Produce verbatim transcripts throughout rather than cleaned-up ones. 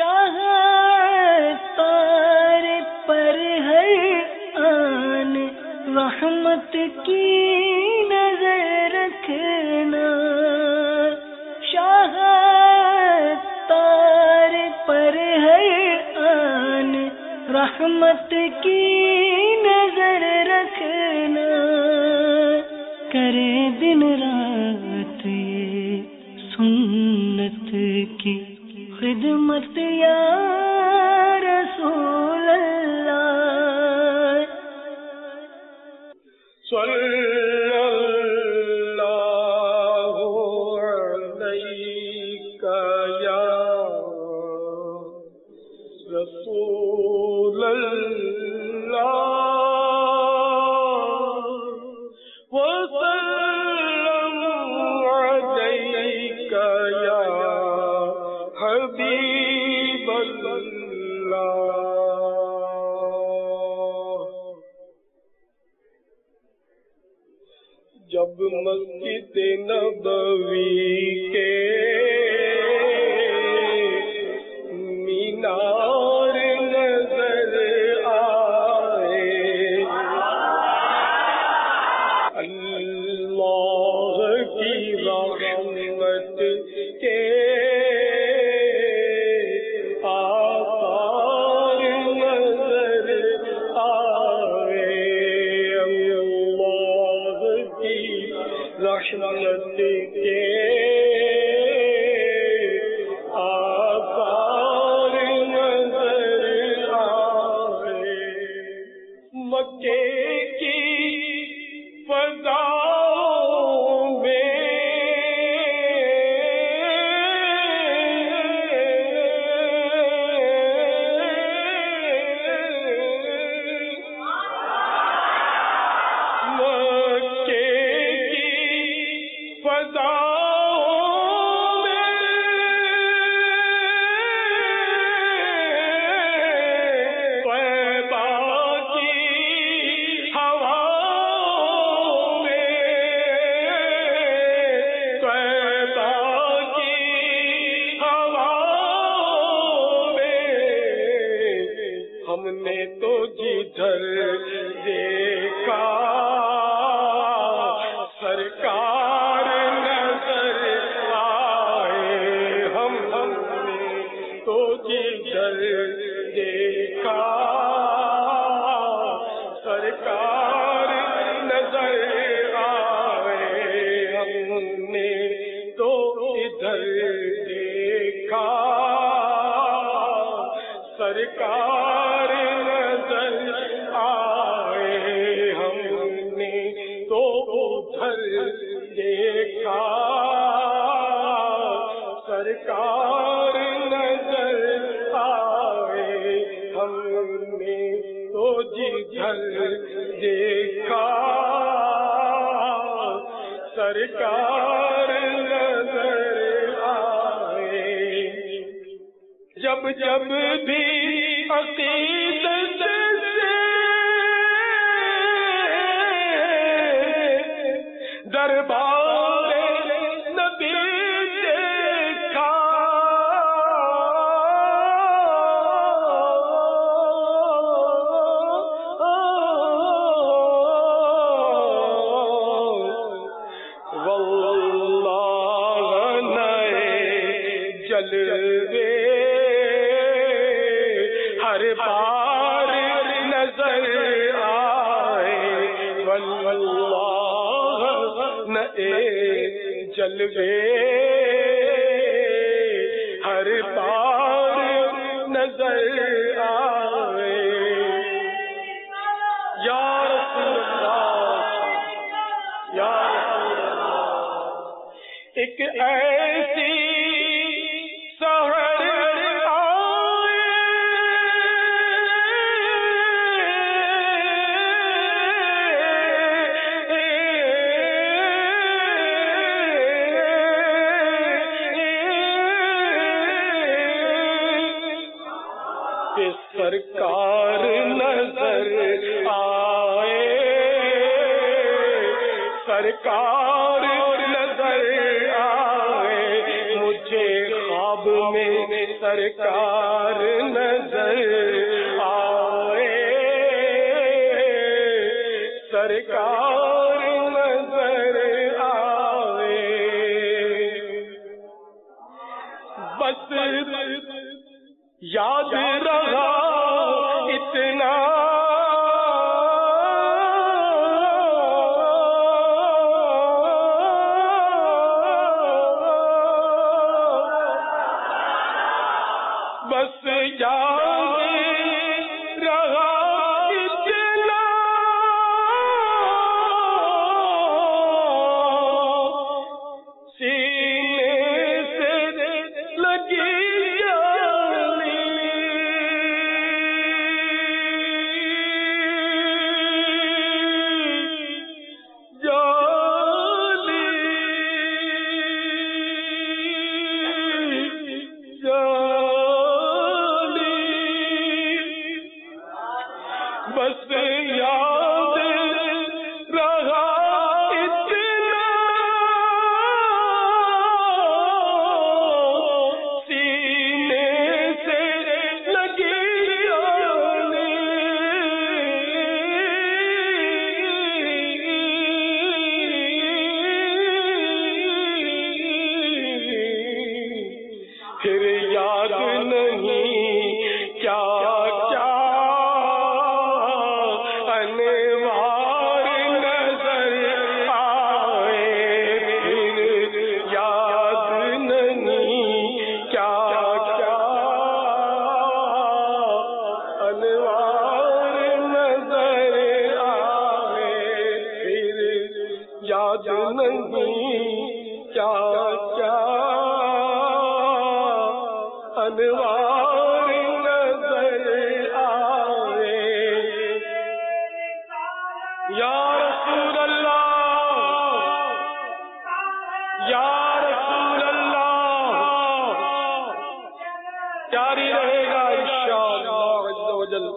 شاہ تار پر ہر آن رحمت کی نظر رکھنا، شاہ تار پر ہر آن رحمت کی نظر رکھنا، کرے دن رات یہ سنت کی خدمت یا رسول اللہ، صلی اللہ علیک یا رسول اللہ وسلم علیک یا حبیب اللہ۔ جب مسجد نبوی کے مینار نظر آئے، اللہ کی رحمت کے آثار نظر آئے، اللہ کی رحمت کے آثار نظر آئے، مکے کی فضاؤں میں مکے کی فضاؤں میں طیبہ کی ہواؤں میں، طیبہ کی ہواؤں میں، ہم نے تو جدھر دیکھا سرکار نظر آئے، ہم ہم نے تو جدھر دیکھا سرکار نظر آئے، ہم نے تو ادھر دیکھا سرکار نظر آئے، ہم نے تو ادھر دیکھا سرکار نظر آئے، ہم نے تو جدھر دیکھا سرکار نظر آئے، جب جب بھی عقیدت سے دربار نبی دیکھا، واللہ نئے جلوے ہر بار نظر آئے، واللہ نئے جلوے ہر بار نظر آئے، یا رسول اللہ یا رسول اللہ، ایک ایسی سحر آئے کہ سرکار نظر آئے، سرکار نظر آئے، مجھے خواب میں سرکار سرکار نظر آئے سرکار نظر آئے بس یاد رہا اتنا بس یاد رہا اتنا سینے سے لگی بس یاد رہا اتنا سینے سے لگی آنے پھر یاد نہیں کیا کیا یاد نہیں کیا کیا انوار نظر آئے یا رسول اللہ یا رسول اللہ جاری رہے گا انشاءاللہ عز و جل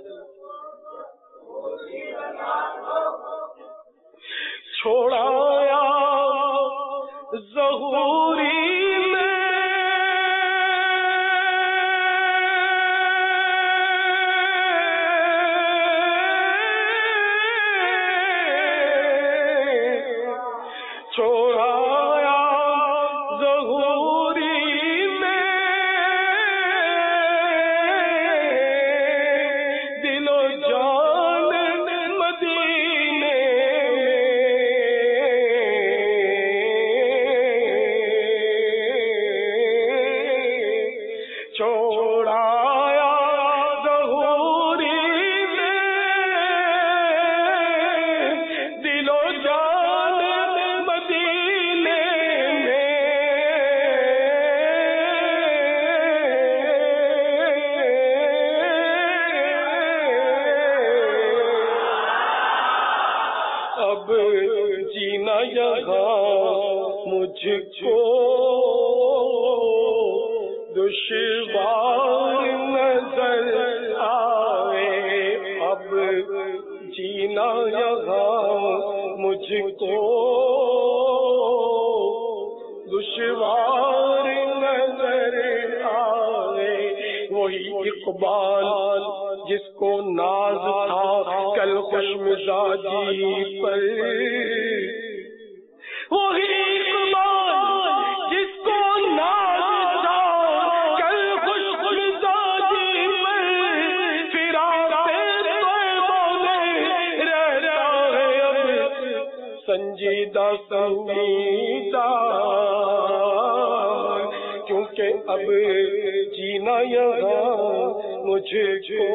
چھوڑایا ظہوری میں چھوڑایا ظہوری میں دل و جان مدینے چھوڑایا ظہوری میں دل و جان مدینے میں اب جینا یہاں مجھ کو دشوار نظر آئے اب جینا یہاں مجھ کو دشوار نظر آئے وہی اقبال جس کو ناز تھا کل خوش مزاجی پر وہی اقبال جس کو ناز تھا کل خوش مزاجی پر فراق طیبہ میں رہتا ہے اب سنجیدہ سنجیدہ کیونکہ اب جینا یہاں مجھے کو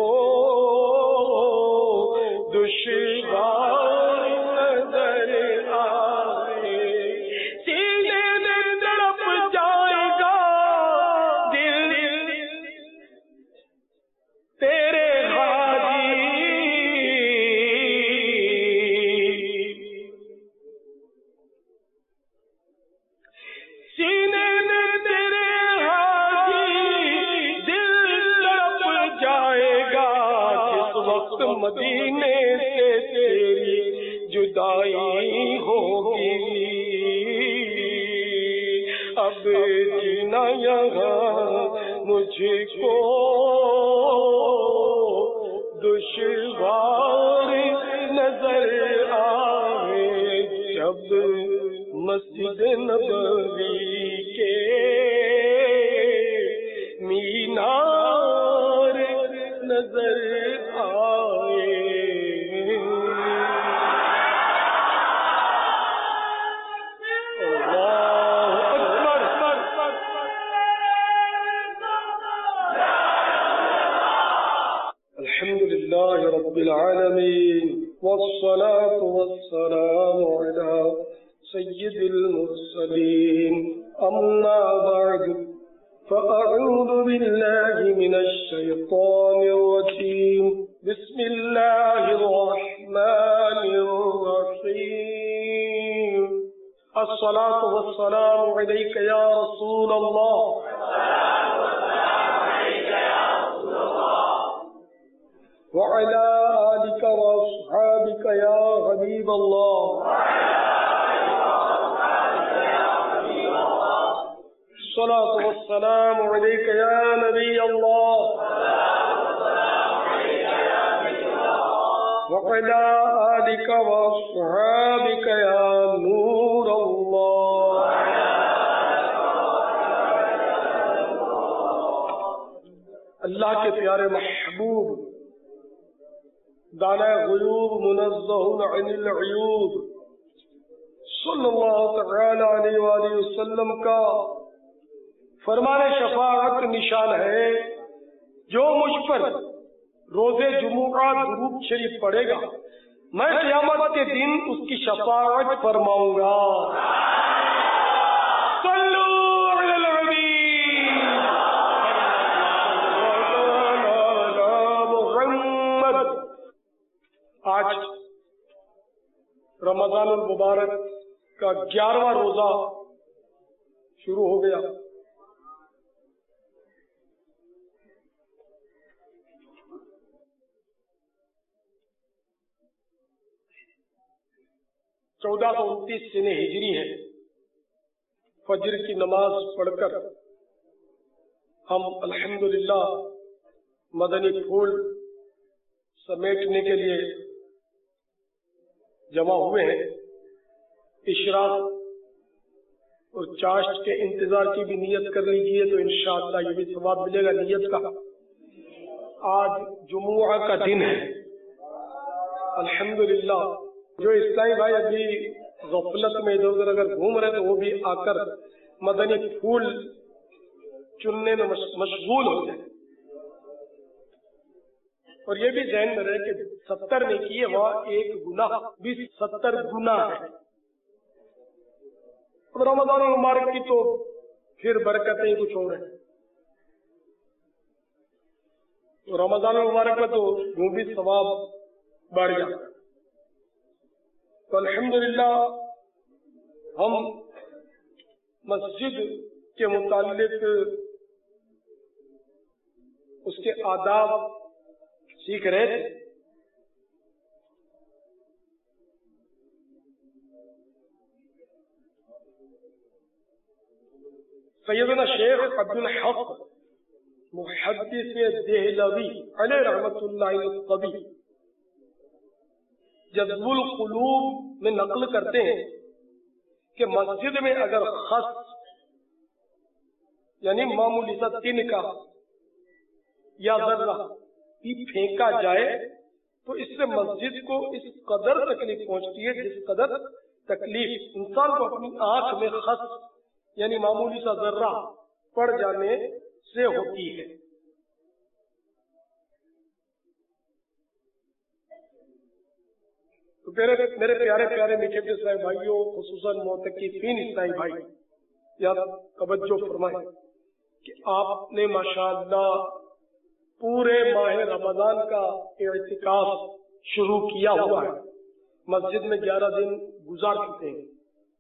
دشوار نظر آئے سینے میں تڑپ جائے گا دل تیرے حاجی سینے میں تیرے مدینے سے تیری جدائی ہوگی اب جینا یہاں مجھ مجھ کو دشوار نظر آئے جب مسجد نبوی کے مینار نظر آئے. الحمدللہ رب العالمین والصلاة والسلام علی سید المرسلین اما بعد فأعوذ باللہ من الشیطان الرجیم بسم اللہ الرحمن الرحیم الصلاة والسلام علیک یا رسول اللہ وعلى آلك وأصحابك يا حبيب الله الصلاة والسلام عليك يا نبي الله وعلى آلك وأصحابك يا نور الله. اللہ کے پیارے محبوب دانا غیوب منزہ عن العیوب صلی اللہ تعالی علیہ وآلہ وسلم کا فرمان شفاعت نشان ہے جو مجھ پر روز جمعہ درود شریف پڑھے گا میں قیامت کے دن اس کی شفاعت فرماؤں گا. آج رمضان المبارک کا گیارہواں روزہ شروع ہو گیا. چودہ سو انتیس سن ہجری ہے. فجر کی نماز پڑھ کر ہم الحمدللہ مدنی پھول سمیٹنے کے لیے جمع ہوئے ہیں. اشراق اور چاشت کے انتظار کی بھی نیت کر لیجیے تو انشاءاللہ یہ بھی ثواب ملے گا نیت کا. آج جمعہ کا دن ہے الحمدللہ. جو اسلامی بھائی ابھی غفلت میں ادھر ادھر اگر گھوم رہے تو وہ بھی آ کر مدنی پھول چننے میں مشغول ہو جائیں اور یہ بھی ذہن میں رہے کہ ستر نے کیے وہاں ایک گناہ بھی ستر گناہ ہے. اب رمضان المبارک کی تو پھر برکتیں کچھ اور ہیں. رمضان المبارک میں تو وہ بھی ثواب بڑھ جاتا ہے. تو الحمدللہ ہم مسجد کے متعلق اس کے آداب سیکھ رہے تھے. سیدنا شیخ عبد الحق محدث دہلوی علیہ رحمت اللہ القبی جذب القلوب میں نقل کرتے ہیں کہ مسجد میں اگر خس یعنی معمولی سا تن کا یا ذرہ بھی پھینکا جائے تو اس سے مسجد کو اس قدر تکلیف پہنچتی ہے جس قدر تکلیف انسان کو اپنی آنکھ میں خس یعنی معمولی سا ذرہ پڑ جانے سے ہوتی ہے. تو میرے میرے پیارے پیارے میٹھے اسلامی بھائیوں خصوصاً معتکفین اسلامی بھائی یاد توجہ فرمائیں کہ آپ نے ماشاءاللہ پورے ماہ رمضان کا اعتکاف شروع کیا ہوا ہے. مسجد میں گیارہ دن گزار چکے ہیں.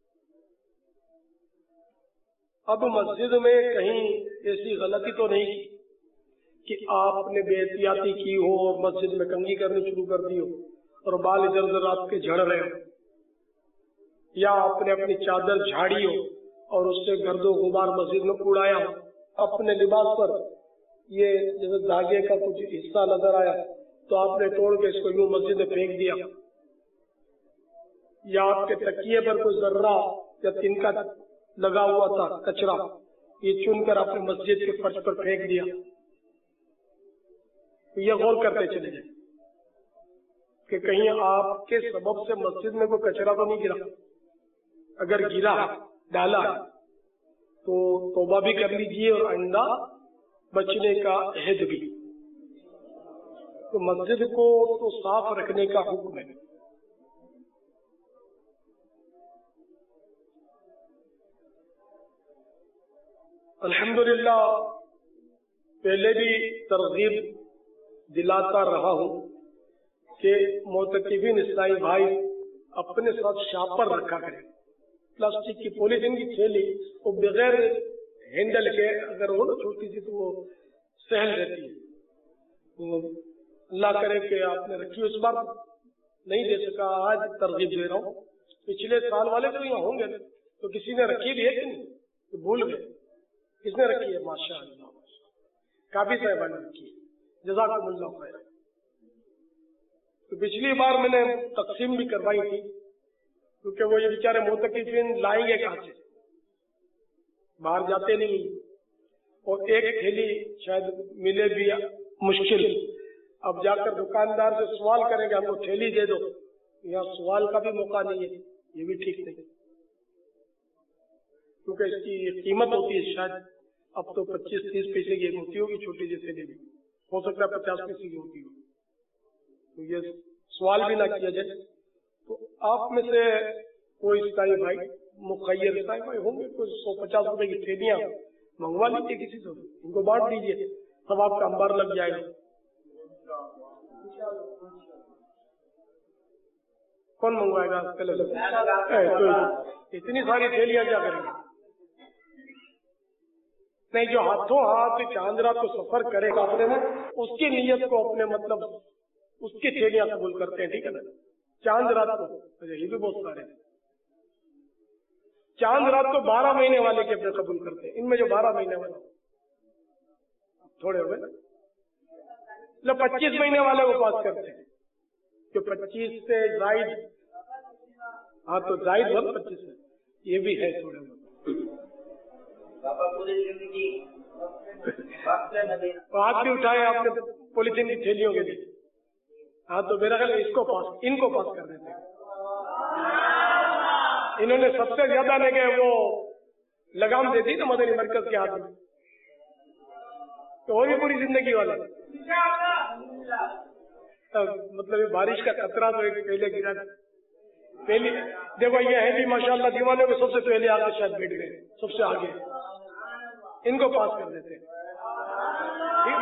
اب مسجد میں کہیں ایسی غلطی تو نہیں کہ آپ نے بے احتیاطی کی ہو اور مسجد میں کنگھی کرنی شروع کر دی ہو اور بال ادھر ادھر آپ کے جھڑ رہے ہو, یا آپ نے اپنی چادر جھاڑی ہو اور اس سے گرد و غبار مسجد میں اڑایا ہو, اپنے لباس پر یہ جیسے دھاگے کا کچھ حصہ نظر آیا تو آپ نے توڑ کے اس کو یوں مسجد میں پھینک دیا، یا آپ کے تکیے پر کوئی ذرہ یا تنکا لگا ہوا تھا کچرا، یہ چن کر آپ نے مسجد کے فرش پر پھینک دیا، یہ غور کرتے چلے جائیں کہ کہیں آپ کے سبب سے مسجد میں کوئی کچرا تو نہیں گرا۔ اگر گرا ڈالا تو توبہ بھی کر لیجیے اور آئندہ بچنے کا عہد بھی۔ تو مسجد کو تو صاف رکھنے کا حکم ہے۔ الحمدللہ پہلے بھی ترغیب دلاتا رہا ہوں کہ معتکفین اسلامی بھائی اپنے ساتھ شاپر رکھا کریں، پلاسٹک کی پولیتھین کی تھیلی وہ بغیر ہینڈل کے اگر وہ چھوٹی سی تو وہ سہل رہتی ہے۔ تو اللہ کرے کہ آپ نے رکھی، اس بار نہیں دے سکا، آج ترغیب دے رہا ہوں۔ پچھلے سال والے تو یہاں ہوں گے تو کسی نے رکھی بھی ہے کہ نہیں، تو بھول گئے کس نے رکھی ہے؟ ماشاء اللہ کافی صاحبہ نے رکھی ہے، جزاکم اللہ خیر۔ تو پچھلی بار میں نے تقسیم بھی کروائی تھی کیونکہ وہ یہ بیچارے معتکفین لائیں گے کہاں سے، باہر جاتے نہیں، اور ایک تھیلی شاید ملے بھی مشکل۔ اب جا کر دکاندار سے سوال کریں گے ہم کو تھیلی دے دو، یہاں سوال کا بھی موقع نہیں ہے، یہ بھی ٹھیک نہیں، کیونکہ اس کی قیمت ہوتی ہے شاید اب تو پچیس تیس پیسے کی ہوتی ہوگی چھوٹی سی تھیلی بھی، ہو سکتا ہے پچاس پیسے کی ہوتی ہو، تو یہ سوال بھی نہ کیا جائے۔ تو آپ میں سے کوئی اسلامی بھائی مخیر اسلامی بھائی ہوں گے، کوئی سو پچاس روپے کی تھیلیاں منگوا لیجیے کسی سے، ان کو بانٹ دیجیے، سب آپ کا انبار لگ جائے گا۔ کون منگوائے گا؟ اتنی ساری تھیلیاں کیا کریں گے؟ نہیں، جو ہاتھوں ہاتھ چاند رات کو سفر کرے گا اپنے میں، اس کی نیت کو اپنے مطلب اس کی تھیلیاں قبول کرتے ہیں، ٹھیک ہے نا؟ چاند رات کو یہ بھی بہت سارے ہیں، چاند رات کو بارہ مہینے والے کے اپنے قبول کرتے ہیں، ان میں جو بارہ مہینے والے تھوڑے ہوئے نا، پچیس مہینے والے وہ پاس کرتے ہیں، جو پچیس سے زائد، ہاں تو زائد ہو پچیس میں، یہ بھی ہے تھوڑے بہت۔ ہاتھ بھی اٹھائے آپ نے پولیتھین کی تھیلیوں کے لیے، ہاں تو میرا خیال اس کو پاس، ان کو پاس کر دیتے ہیں۔ انہوں نے سب سے زیادہ لے گئے وہ لگام دے دی نا مدنی مرکز کے ہاتھ میں، تو وہ بھی پوری زندگی والے، مطلب یہ بارش کا خطرہ تو ایک پہلے گرا، پہلی دیکھو یہ ہے بھی ماشاءاللہ دیوانے کو سب سے پہلے آ کے شاید بیٹھ گئے، سب سے آگے، ان کو پاس کر دیتے ہیں۔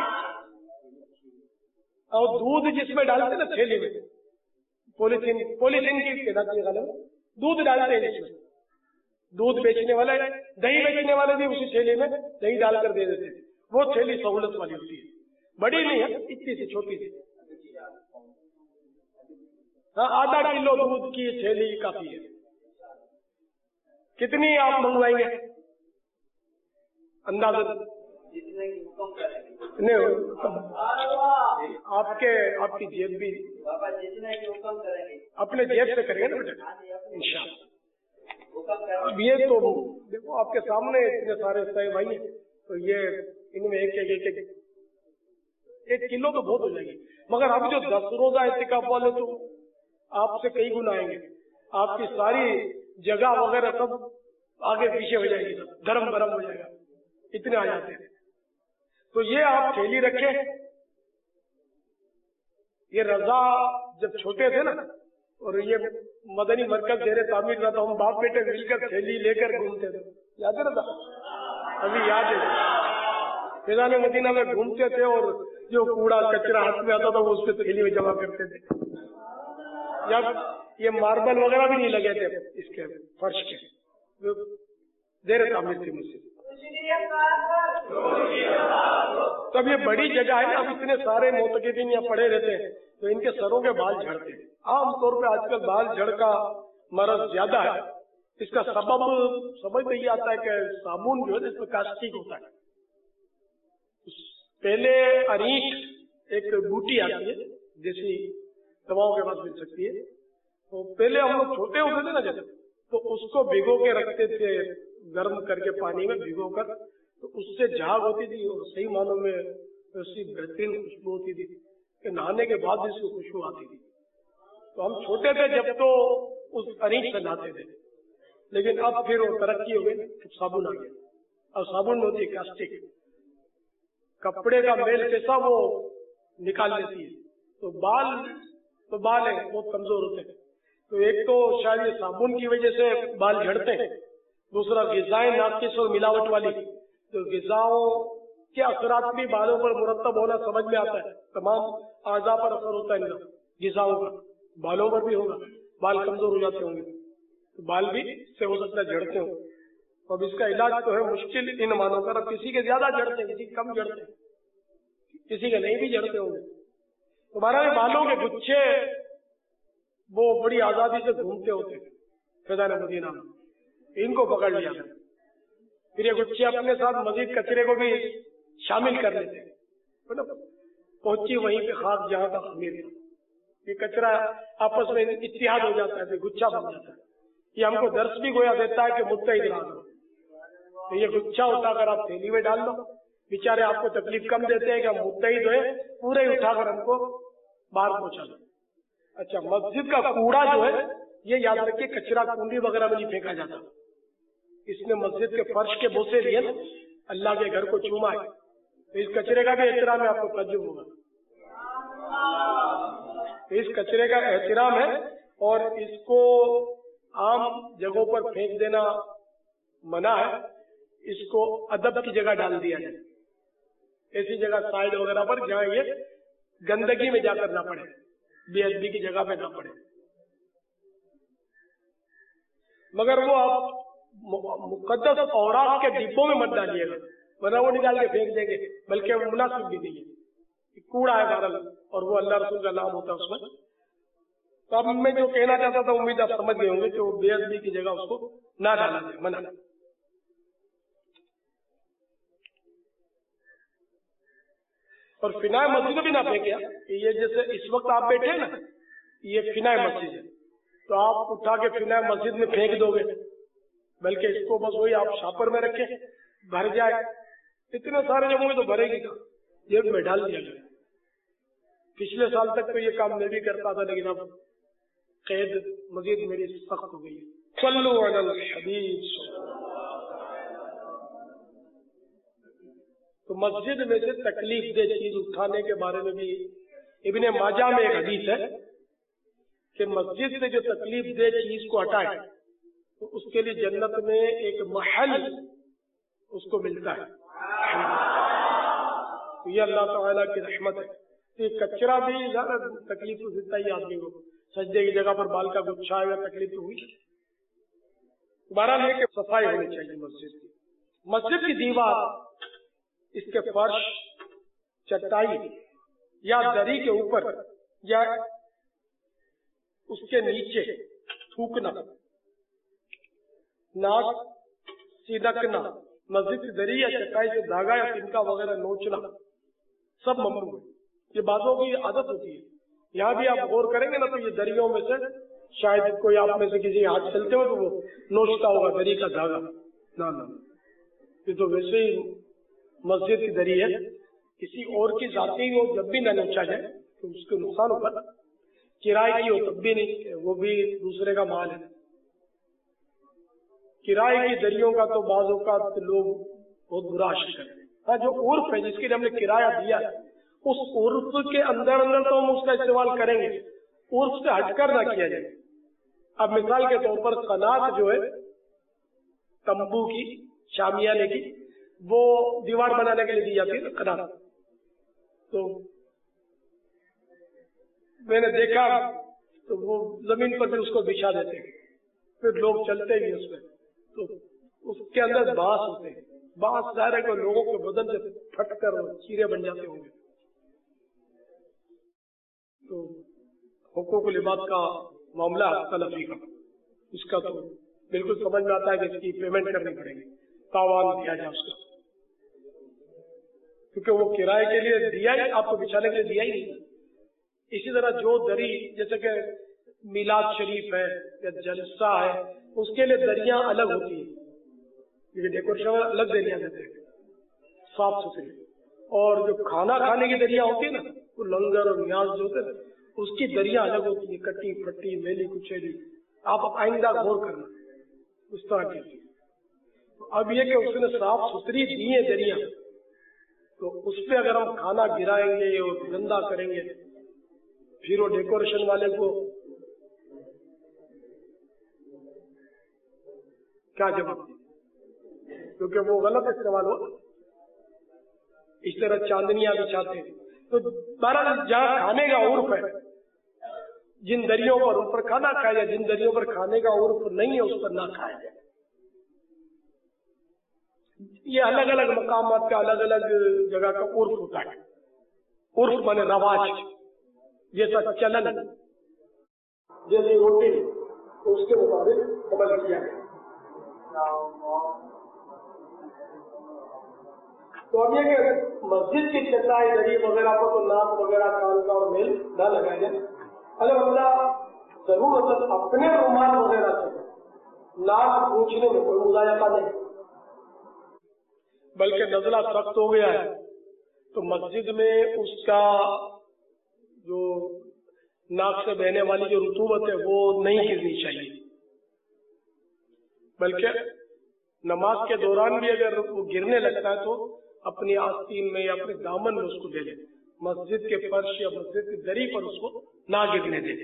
اور دودھ جس میں ڈالتے نا تھیلی میں، پولیتھین پولیتھین کی کہلاتی ہے، دودھ ڈالتے ہیں اس میں، دودھ بیچنے والے، دہی بیچنے والے بھی اسی تھیلی میں دہی ڈال کر دے دیتے ہیں، وہ تھیلی سہولت والی ہوتی ہے، بڑی نہیں ہے، اتنی سی چھوٹی سی، ہاں آدھا کلو دودھ کی تھیلی کافی ہے۔ کتنی آپ منگوائیں گے اندازہ؟ نہیں، آپ کے آپ کی جیب بھی اپنے جیب سے کریں گے نا بیٹا انشاءاللہ۔ اب یہ تو دیکھو آپ کے سامنے اتنے سارے صاحب بھائی ہیں، تو یہ ان میں ایک ایک ایک ایک کلو تو بہت ہو جائے گی، مگر اب جو دس روزہ اعتکاف والے تو آپ سے کئی گنا آئیں گے، آپ کی ساری جگہ وغیرہ سب آگے پیچھے ہو جائے گی، گرم گرم ہو جائے گا، اتنے آ جاتے ہیں۔ تو یہ آپ تھیلی رکھے، یہ رضا جب چھوٹے تھے نا اور یہ مدنی مرکز زیر تعمیر رہا تو ہم باپ بیٹے مل کر تھیلی لے کر گھومتے تھے، یاد ہے نا؟ ابھی یاد ہے، فیضان مدینہ میں گھومتے تھے اور جو کوڑا کچرا ہاتھ میں آتا تھا وہ اس پہ تھیلی میں جمع کرتے تھے، یا یہ ماربل وغیرہ بھی نہیں لگے تھے اس کے فرش کے، زیر تعمیر تھی مسجد۔ تب یہ بڑی جگہ ہے نا، اب اتنے سارے معتکفین یہاں پڑے رہتے ہیں تو ان کے سروں کے بال جھڑتے ہیں، عام طور پہ آج کل بال جھڑ کا مرض زیادہ ہے، اس کا سبب سمجھ میں یہ آتا ہے کہ صابن جو ہے اس میں کاسٹک ہوتا ہے، پہلے اریٹ ایک بوٹی آتی ہے جیسی دواؤں کے پاس مل سکتی ہے، تو پہلے ہم لوگ چھوٹے ہوتے تھے نا جب، تو اس کو بھگو کے رکھتے تھے گرم کر کے پانی میں بھگو کر، تو اس سے جھاگ ہوتی تھی اور صحیح معنوں میں ایسی بہترین خوشبو ہوتی تھی کہ نہانے کے بعد اس کی خوشبو آتی تھی. تو ہم چھوٹے تھے جب تو اس اریٹ سے نہاتے تھے، لیکن اب پھر وہ ترقی ہو گئی، صابن آ گیا، اور صابن میں ہوتی ہے کاسٹک، کپڑے کا میل کیسا وہ نکال لیتی ہے. تو بال تو بال ہیں بہت کمزور ہوتے ہیں، تو ایک تو شاید یہ صابن کی وجہ سے بال جھڑتے ہیں، دوسرا غذائیں ناقص اور ملاوٹ والی، تو غذاؤں کے اثرات بھی بالوں پر مرتب ہونا سمجھ میں آتا ہے، تمام اعضاء پر اثر ہوتا ہے ان کا، غذاؤں کا بالوں پر بھی ہوگا، بال کمزور ہو جاتے ہوں گے تو بال بھی سے ہو سکتا ہے جھڑتے ہوں. اب اس کا علاج تو ہے مشکل ان مانوں پر، اب کسی کے زیادہ جھڑتے ہیں، کسی کے کم جھڑتے ہیں، کسی کے نہیں بھی جھڑتے ہوں گے. تمہارا بالوں کے گچھے وہ بڑی آزادی سے گھومتے ہوتے ہیں فیضان مدینہ میں، ان کو پکڑ لیا، پھر یہ گچھے اپنے ساتھ مزید کچرے کو بھی شامل کر لیتے ہیں، پہنچی وہیں پہ خاص جہاں کا خمیر تھا، یہ کچرا آپس میں اتحاد ہو جاتا ہے، گچھا بن جاتا ہے. یہ ہم کو درس بھی گویا دیتا ہے کہ متحد رہو، تو یہ گچھا اٹھا کر آپ تھیلی میں ڈال دو، بیچارے آپ کو تکلیف کم دیتے ہیں کہ ہم متحد ہوئے، پورے اٹھا کر ہم کو باہر پہنچا دو. اچھا، مسجد کا کوڑا جو ہے یہ یاد رکھیے کچرا کنڈی وغیرہ میں نہیں پھینکا جاتا، اس نے مسجد کے فرش کے بوسے لیے نا، اللہ کے گھر کو چوما ہے، تو اس کچرے کا بھی احترام ہے، آپ کو تعجب ہوگا، اس کچرے کا احترام ہے، اور اس کو عام جگہوں پر پھینک دینا منع ہے، اس کو ادب کی جگہ ڈال دیا جائے، ایسی جگہ سائڈ وغیرہ پر جہاں یہ گندگی میں جا کر نہ پڑے، بے ادبی کی جگہ پہ نہ پڑے. مگر وہ آپ مقدس اوراق کے ڈبوں میں مت ڈالیے گا، ورنہ وہ نکال کے پھینک دیں گے، بلکہ وہ مناسب بھی نہیں ہے، کوڑا ہے بہرحال، اور وہ اللہ رسول کا نام ہوتا ہے اس میں. تو اب میں جو کہنا چاہتا تھا امید آپ سمجھ گئے ہوں گے کہ وہ بے ادبی کی جگہ اس کو نہ ڈالا جائے، منع. اور فنائے مسجد بھی نہ پھینکیا، یہ جیسے اس وقت آپ بیٹھے نا، یہ فنائے مسجد ہے، تو آپ اٹھا کے فنائے مسجد میں پھینک دو گے، بلکہ اس کو بس وہی آپ شاپر میں رکھیں، بھر جائے، اتنے سارے جب ہوئے تو بھرے گی، جیب میں ڈال دیا گیا. پچھلے سال تک تو یہ کام میں بھی کرتا تھا، لیکن اب قید مزید میری سخت ہو گئی. صلو علی الحبیب. تو مسجد میں سے تکلیف دہ چیز اٹھانے کے بارے میں بھی ابن ماجہ میں ایک حدیث ہے کہ مسجد سے جو تکلیف دہ چیز کو ہٹائے تو اس کے لیے جنت میں ایک محل اس کو ملتا ہے. یہ اللہ تعالیٰ کی رحمت ہے. یہ کچرا بھی زیادہ تکلیف تو دیتا ہی آدمی کو، سجدے کی جگہ پر بال کا گچھا یا تکلیف تو ہوئی. بہرحال یہ کہ صفائی ہونی چاہیے مسجد کی. مسجد کی دیوار، اس کے فرش، چٹائی یا دری کے اوپر یا اس کے نیچے تھوکنا، ناک سینکنا، مسجد کی دری یا چٹائی سے دھاگا یا تنکا وغیرہ نوچنا سب ممنوع ہے. یہ باتوں کی عادت ہوتی ہے. یہاں بھی آپ غور کریں گے نا تو یہ دریوں میں سے شاید کوئی آپ میں سے کسی ہاتھ چلتے ہو تو وہ نوچتا ہوگا دری کا دھاگا. نہ نہ یہ تو ویسے ہی مسجد کی دری ہے، کسی اور کی ذاتی ہو جب بھی نہ نوچا جائے تو اس کے نقصان ہوگا. کرائے کی ہو تب بھی نہیں، وہ بھی دوسرے کا مال ہے. کرائے کی دریوں کا تو بعض اوقات لوگ بہت برا حشر کرتے ہیں. ہاں جو عرف ہے جس کے لیے ہم نے کرایہ دیا ہے اس عرف کے اندر اندر تو ہم اس کا استعمال کریں گے، عرف سے ہٹ کر نہ کیا جائے. اب مثال کے طور پر قنات جو ہے تمبو کی، شامیانے کی، وہ دیوار بنانے کے لیے دی جاتی ہے قنات. تو میں نے دیکھا تو وہ زمین پر بھی اس کو بچھا دیتے ہیں، پھر لوگ چلتے بھی اس میں، تو اس کے اندر بانس ہوتے ہیں. بانس ظاہر ہے کہ لوگوں کے بدن سے پھٹ کر چیرے بن جاتے ہوں گے. تو حقوق العباد کا معاملہ تلفی کا، اس کا تو بالکل سمجھ میں آتا ہے کہ اس کی پیمنٹ کرنی پڑے گی، تاوان دیا جائے اس کا. کیونکہ وہ کرائے کے لیے دیا ہی، آپ کو بچھانے کے لیے دیا ہی نہیں. اسی طرح جو دری جیسے کہ میلاد شریف ہے یا جلسہ ہے اس کے لیے دریاں الگ ہوتی ہیں، کیونکہ ڈیکوریشن والا الگ دریاں دیتے ہیں صاف ستھری. اور جو کھانا کھانے کی دریاں ہوتی ہے نا، وہ لنگر اور نیاز جو ہوتے ہیں اس کی دریاں الگ ہوتی ہیں، کٹی پھٹی میلی کچیلی. آپ آئندہ غور کرنا اس طرح کی. اب یہ کہ اس نے صاف ستھری دی ہے دریاں، تو اس پہ اگر ہم کھانا گرائیں گے اور گندا کریں گے پھر وہ ڈیکوریشن والے کو کیا جواب دیں، کیونکہ وہ غلط استعمال ہو. اس طرح چاندنیاں بچھاتے ہیں. تو بہرحال جہاں کھانے کا عرف ہے جن دریوں پر ان پر کھانا کھایا جائے، جن دریوں پر کھانے کا عرف نہیں ہے اس پر نہ کھایا جائے. یہ الگ الگ مقامات کا الگ الگ جگہ کا عرف ہوتا ہے. عرف مانے رواج، جیسا چلن، جیسی روٹی اس کے مطابق عمل کیا ہے. تو اب یہ کہ مسجد کی چٹائی دری وغیرہ پر تو ناک وغیرہ کان کا اور میل نہ لگائے جائے. الحمدللہ ضرور مطلب اپنے رومال وغیرہ سے ناک پوچھنے میں کوئی مظاہرہ نہیں، بلکہ نزلہ سخت ہو گیا ہے تو مسجد میں اس کا جو ناک سے بہنے والی جو رطوبت ہے وہ نہیں گرنی چاہیے، بلکہ نماز کے دوران بھی اگر وہ گرنے لگتا ہے تو اپنی آستین میں یا اپنے دامن میں اس کو دے لے. مسجد کے فرش یا مسجد کی دری پر اس کو نہ گرنے دے.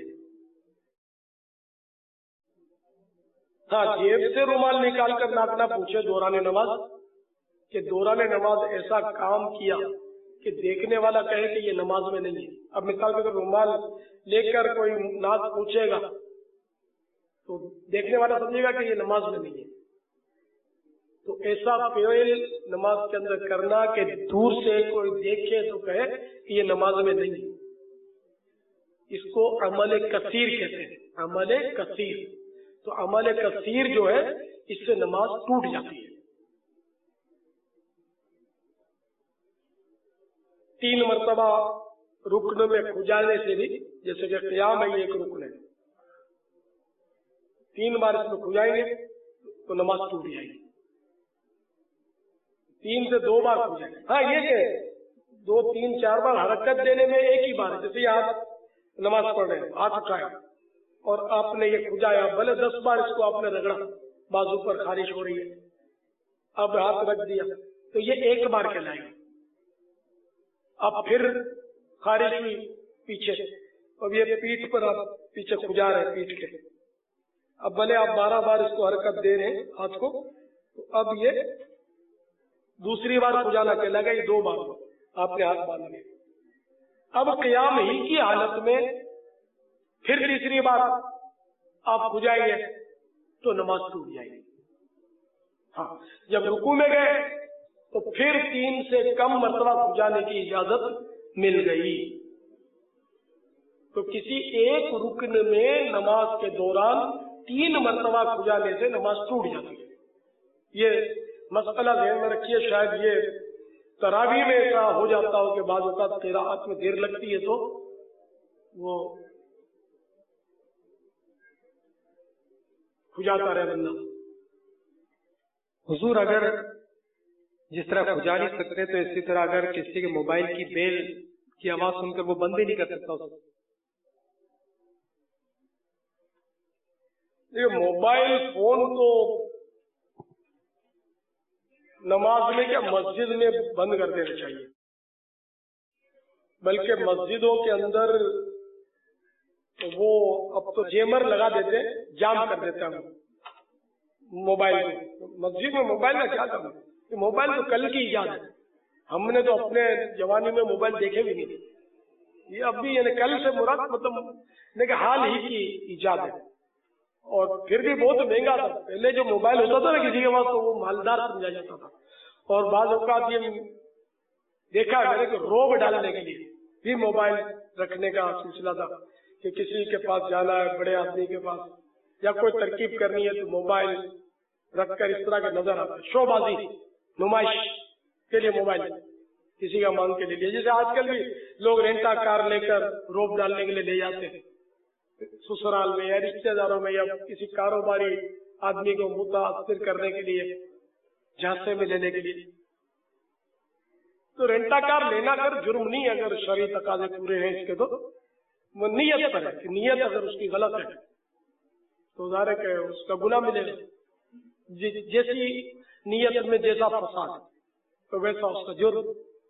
ہاں، جیب سے رومال نکال کر ناک نہ پوچھے دوران نماز، کہ دوران نماز ایسا کام کیا کہ دیکھنے والا کہے کہ یہ نماز میں نہیں ہے. اب مثال کے رومال لے کر کوئی ناک پوچھے گا تو دیکھنے والا سمجھے گا کہ یہ نماز میں نہیں ہے. تو ایسا فعل نماز کے اندر کرنا کہ دور سے کوئی دیکھے تو کہے کہ یہ نماز میں نہیں ہے، اس کو عمل کثیر کہتے ہیں. عمل کثیر. تو عمل کثیر جو ہے اس سے نماز ٹوٹ جاتی ہے. تین مرتبہ رکن میں کھجانے سے بھی، جیسے کہ قیام ہے یہ ایک رکن ہے، تین بار اس میں کھجائیں گے تو نماز ٹوٹ جائے گی. تین سے دو بار کھجائیں گے. ہاں، یہ کہ دو تین چار بار حرکت دینے میں ایک ہی بار ہے. جیسے آپ نماز پڑھ رہے ہیں، ہاتھ اٹھائے اور آپ نے یہ کھجایا، بھلے دس بار اس کو آپ نے رگڑا، بازو پر خارش ہو رہی ہے، اب ہاتھ رکھ دیا تو یہ ایک بار کہلائے گا. اب پھر خارش ہوئی پیچھے، اب یہ پیٹھ پر آپ پیچھے کھجا رہے ہیں پیٹھ کے، اب بھلے آپ بارہ بار اس کو حرکت دے رہے ہیں ہاتھ کو، تو اب یہ دوسری بار کھجانا کہلائے گا. یہ دو بار آپ نے ہاتھ باندھ لیا. اب قیام ہی کی حالت میں پھر تیسری بار آپ کھجائیں گے تو نماز ٹوٹ جائے گی. ہاں، جب رکوع میں گئے تو پھر تین سے کم مرتبہ کھجانے کی اجازت مل گئی. تو کسی ایک رکن میں نماز کے دوران تین مرتبہ کھجانے سے نماز ٹوٹ جاتی ہے. یہ مسئلہ ذہن میں رکھیے. شاید یہ تراویح میں ایسا ہو جاتا ہو کہ بعض اوقات قراءت میں دیر لگتی ہے تو وہ کھجاتا رہے بندہ. حضور، اگر جس طرح کھجا نہیں سکتے تو اسی طرح اگر کسی کے موبائل کی بیل کی آواز سن کر وہ بند ہی نہیں کر سکتا. یہ موبائل فون تو نماز میں کیا مسجد میں بند کر دینا چاہیے، بلکہ مسجدوں کے اندر وہ اب تو جیمر لگا دیتے ہیں، جام کر دیتے ہیں موبائل کو. مسجد میں موبائل کا کیا کرنا؟ موبائل تو کل کی ایجاد ہے، ہم نے تو اپنے جوانی میں موبائل دیکھے بھی نہیں. یہ اب بھی یعنی کل سے مراد مطلب لیکن حال ہی کی ایجاد ہے، اور پھر بھی بہت مہنگا تھا. پہلے جو موبائل ہوتا تھا نا کسی کے پاس تو وہ مالدار سمجھا جاتا تھا. اور بعض اوقات یہ دیکھا ہے میں نے کہ روب ڈالنے کے لیے بھی موبائل رکھنے کا سلسلہ تھا کہ کسی کے پاس جانا ہے، بڑے آدمی کے پاس، یا کوئی ترکیب کرنی ہے تو موبائل رکھ کر اس طرح کا نظر آتا ہے. شو بازی، نمائش کے لیے موبائل. کسی کا مانگ کے لے لیا. جیسے آج کل بھی لوگ رینٹا کار لے کر روپ ڈالنے کے لیے لے جاتے ہیں سسرال میں یا رشتے داروں میں یا کسی کاروباری آدمی کو متاثر کرنے کے لیے جھانسے میں لینے کے لیے. تو رینٹا کار لینا کر جرم نہیں ہے اگر شرعی تقاضے پورے ہیں اس کے. تو وہ نیت پر ہے کہ نیت اگر اس کی غلط ہے تو ظاہر ہے کہ اس کا گناہ ملے گا. جیسی نیت میں جیسا فساد تو ویسا اس کا جرم.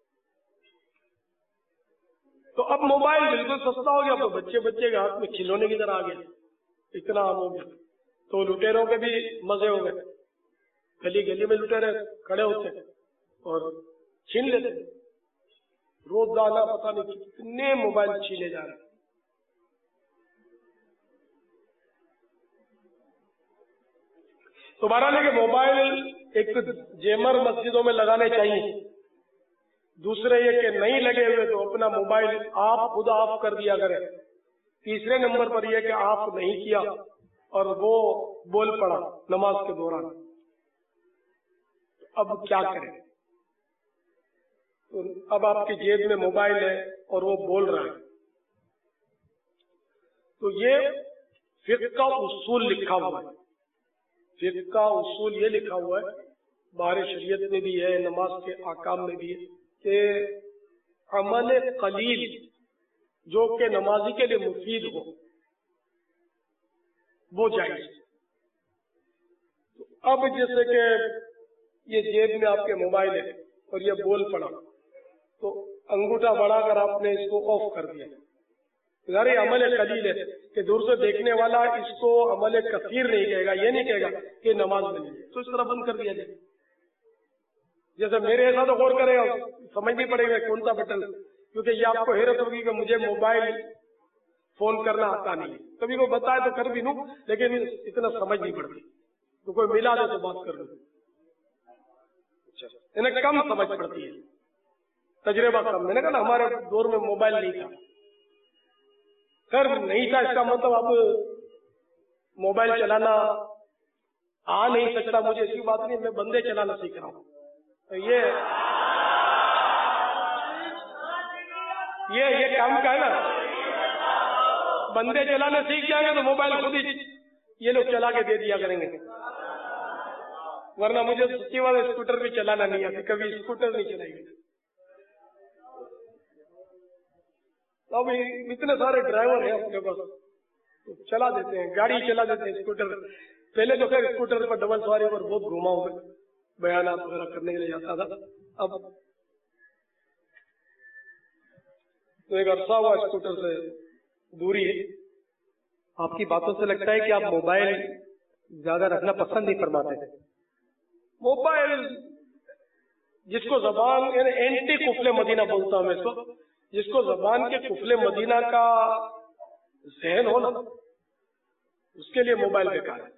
تو اب موبائل بالکل سستا ہو گیا تو بچے بچے کے ہاتھ میں کھلونے کی طرح آ گیا, اتنا عام ہو گیا. تو لٹیروں کے بھی مزے ہو گئے, گلی گلی میں لٹیرے کھڑے ہوتے اور چھین لیتے. روزانہ پتہ نہیں کتنے موبائل چھینے جا رہے. تو بہرحال ہے کہ موبائل ایک جیمر مسجدوں میں لگانے چاہیے. دوسرے یہ کہ نہیں لگے ہوئے تو اپنا موبائل آپ خود آف کر دیا کریں. تیسرے نمبر پر یہ کہ آپ نہیں کیا اور وہ بول پڑا نماز کے دوران, اب کیا کریں؟ تو اب آپ کی جیب میں موبائل ہے اور وہ بول رہا ہے. تو یہ فقہ کا اصول لکھا ہوا ہے. فقہ کا اصول یہ لکھا ہوا ہے, بہار شریعت میں بھی ہے, نماز کے احکام میں بھی ہے کہ عمل قلیل جو کہ نمازی کے لیے مفید ہو وہ جائز. اب جیسے کہ یہ جیب میں آپ کے موبائل ہے اور یہ بول پڑا تو انگوٹھا بڑھا کر آپ نے اس کو آف کر دیا. ظاہر یہ عمل قلیل ہے کہ دور سے دیکھنے والا اس کو عمل کثیر نہیں کہے گا, یہ نہیں کہے گا کہ نماز نہیں ہے, تو اس طرح بند کر دیا جائے. جیسے میرے ایسا تو غور کرے گا, سمجھنی پڑے گا کون سا بٹن, کیونکہ یہ آپ کو حیرت ہوگی کہ مجھے موبائل فون کرنا آتا نہیں. کبھی کوئی بتائے تو کر بھی لوں لیکن اتنا سمجھ نہیں پڑتی, تو کوئی ملا دے تو بات کر لوں. انہیں کم سمجھ پڑتی ہے, تجربہ کم. میں نے کہا نا ہمارے دور میں موبائل نہیں تھا. خیر نہیں تھا اس کا مطلب اب موبائل چلانا آ نہیں سکتا مجھے, ایسی بات نہیں, میں بندے چلانا سیکھ رہا ہوں. یہ یہ یہ کام کا ہے نا, بندے چلانا سیکھ جائیں گے تو موبائل خود ہی یہ لوگ چلا کے دے دیا کریں گے. ورنہ مجھے سچی بات اسکوٹر بھی چلانا نہیں آتی, کبھی اسکوٹر نہیں چلائی گئی. اب اتنے سارے ڈرائیور ہیں اپنے پاس, چلا دیتے ہیں, گاڑی چلا دیتے ہیں, اسکوٹر. پہلے تو خیر اسکوٹر پر ڈبل سواری پر بہت گھوما ہوں میں, بیانات وغیرہ کرنے کے لیے جاتا تھا. اب تو ایک عرصہ ہوا اسکوٹر سے دوری ہے. آپ کی باتوں سے لگتا ہے کہ آپ موبائل زیادہ رکھنا پسند نہیں فرماتے. موبائل جس کو زبان یعنی اینٹی کفل مدینہ بولتا ہوں میں اس کو, جس کو زبان کے کفل مدینہ کا ذہن ہو نا اس کے لیے موبائل بیکار ہے.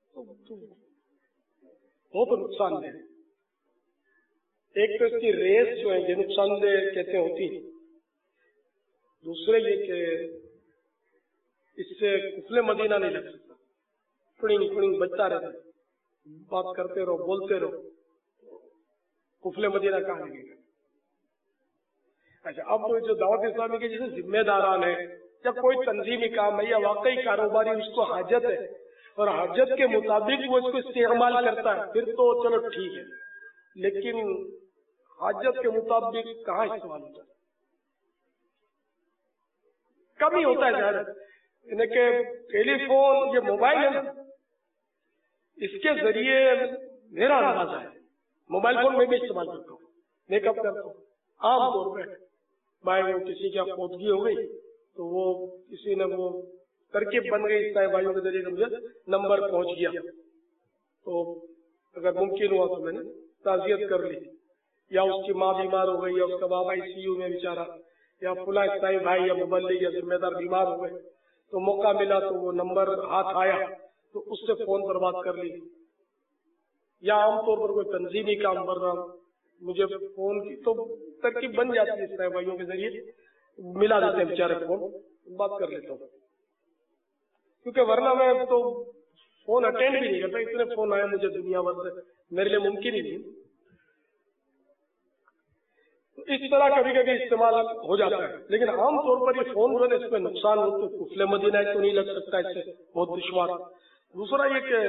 بہت نقصان دہ. ایک تو اس کی ریس جو ہے یہ نقصان دہ کہتے ہوتی ہے, دوسرے یہ کہ اس سے کفل مدینہ نہیں لگ سکتا. پڑنگ پڑنگ بچتا رہتا ہے, بات کرتے رہو بولتے رہو, کفل مدینہ کہاں لگے گا. اچھا اب تو جو دعوت اسلامی کے جیسے ذمہ داران ہیں یا کوئی تنظیمی کام ہے یا واقعی کاروباری اس کو حاجت ہے اور حاجت کے مطابق وہ اس کو استعمال کرتا ہے پھر تو چلو ٹھیک ہے, لیکن حاجت کے مطابق کہاں استعمال ہوتا ہے, کم ہی ہوتا ہے. ظاہر یعنی کہ ٹیلی فون یہ موبائل ہے نا, اس کے ذریعے میرا اندازہ ہے موبائل فون میں بھی استعمال کرتا ہوں, میک اپ کرتا ہوں عام طور پہ. بھائی وہ کسی کی فوتگی ہو گئی تو وہ کسی نے وہ ترکیب بن گئی اس بھائیوں کے ذریعے مجھے نمبر پہنچ گیا, تو اگر ممکن ہوا تو میں نے تعزیت کر لی. یا اس کی ماں بیمار ہو گئی یا اس کا بابا آئی سی یو میں بیچارہ, یا فلاں عیسائی بھائی یا مبلغ یا ذمہ دار بیمار ہو گئے تو موقع ملا تو وہ نمبر ہاتھ آیا تو اس سے فون پر بات کر لی. یا عام طور پر کوئی تنظیمی کام کر رہا ہوں مجھے فون کی تو ترکیب بن جاتی ہے, اس طرح بھائیوں کے ذریعے ملا دیتے ہیں بیچارے فون, بات کر لیتا ہوں. کیونکہ ورنہ میں تو فون اٹینڈ بھی نہیں کرتا, اتنے فون آئے مجھے دنیا بھر سے, میرے لیے ممکن ہی نہیں. اس طرح کبھی کبھی استعمال ہو جاتا ہے، لیکن عام طور پر یہ فون جو ہے اس میں نقصان ہو تو کفل مدینہ تو نہیں لگ سکتا، اس سے بہت دشوار۔ دوسرا یہ کہ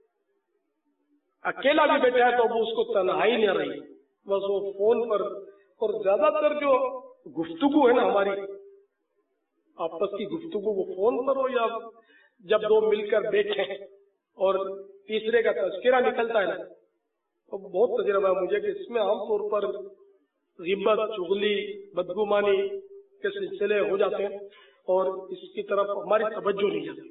اکیلا بھی بیٹھا ہے تو وہ اس کو تنہائی نہیں رہی، بس وہ فون پر، اور زیادہ تر جو گفتگو ہے نا ہماری آپس کی گفتگو، وہ فون پر ہو یا جب دو مل کر بیٹھے اور تیسرے کا تذکرہ نکلتا ہے نا، تو بہت تجربہ ہے مجھے کہ اس میں عام طور پر غیبت، چغلی، بدگمانی کے سلسلے ہو جاتے ہیں اور اس کی طرف ہماری توجہ نہیں جاتی۔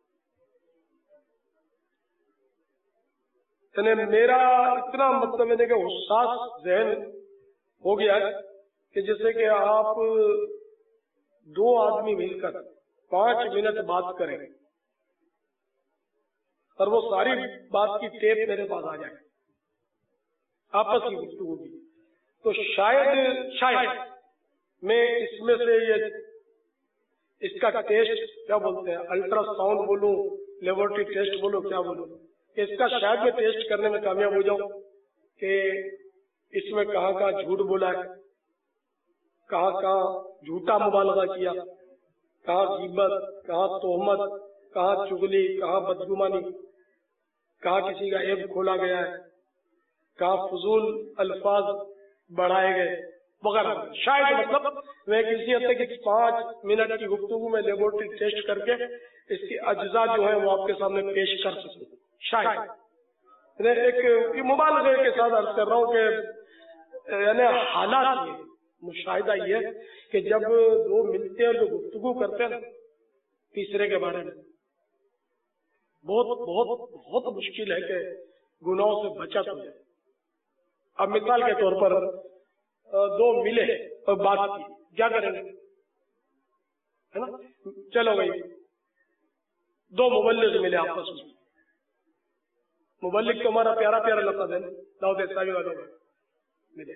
یعنی میرا اتنا مطلب ہے کہ حساس ذہن ہو گیا ہے کہ جیسے کہ آپ دو آدمی مل کر پانچ منٹ بات کریں اور وہ ساری بات کی ٹیپ میرے پاس آ جائے آپس کی گفتگو کی، تو شاید شاید میں اس میں سے یہ اس کا ٹیسٹ کیا بولتے ہیں، الٹرا ساؤنڈ بولوں، لیبورٹری ٹیسٹ بولوں، کیا بولوں، اس کا شاید میں ٹیسٹ کرنے میں کامیاب ہو جاؤں کہ اس میں کہاں کہاں جھوٹ بولا ہے، کہاں کہاں جھوٹا مبالغہ کیا، کہاں غیبت، کہاں تہمت، کہاں چغلی، کہاں بدگمانی، کہاں کسی کا عیب کھولا گیا ہے، کہاں فضول الفاظ بڑھائے گئے وغیرہ۔ شاید مطلب میں کسی حد تک پانچ منٹ کی گفتگو میں لیبورٹری ٹیسٹ کر کے اس کی اجزاء جو ہے وہ آپ کے سامنے پیش کر سکوں، شاید ایک مبالغے کے ساتھ عرض کر رہا ہوں کہ یعنی حالات یہ مشاہدہ یہ کہ جب دو ملتے ہیں جو گفتگو کرتے ہیں نا تیسرے کے بارے میں، بہت بہت بہت مشکل ہے کہ گناہوں سے بچت ہو جائے۔ اب مثال کے طور پر دو ملے اور بات کی، کیا کریں گے، ہے نا، چلو بھائی دو مبلغ ملے آپس میں، مبلغ تو ہمارا پیارا پیارا لفظ ہے داؤد اسلامی والوں میں ملے،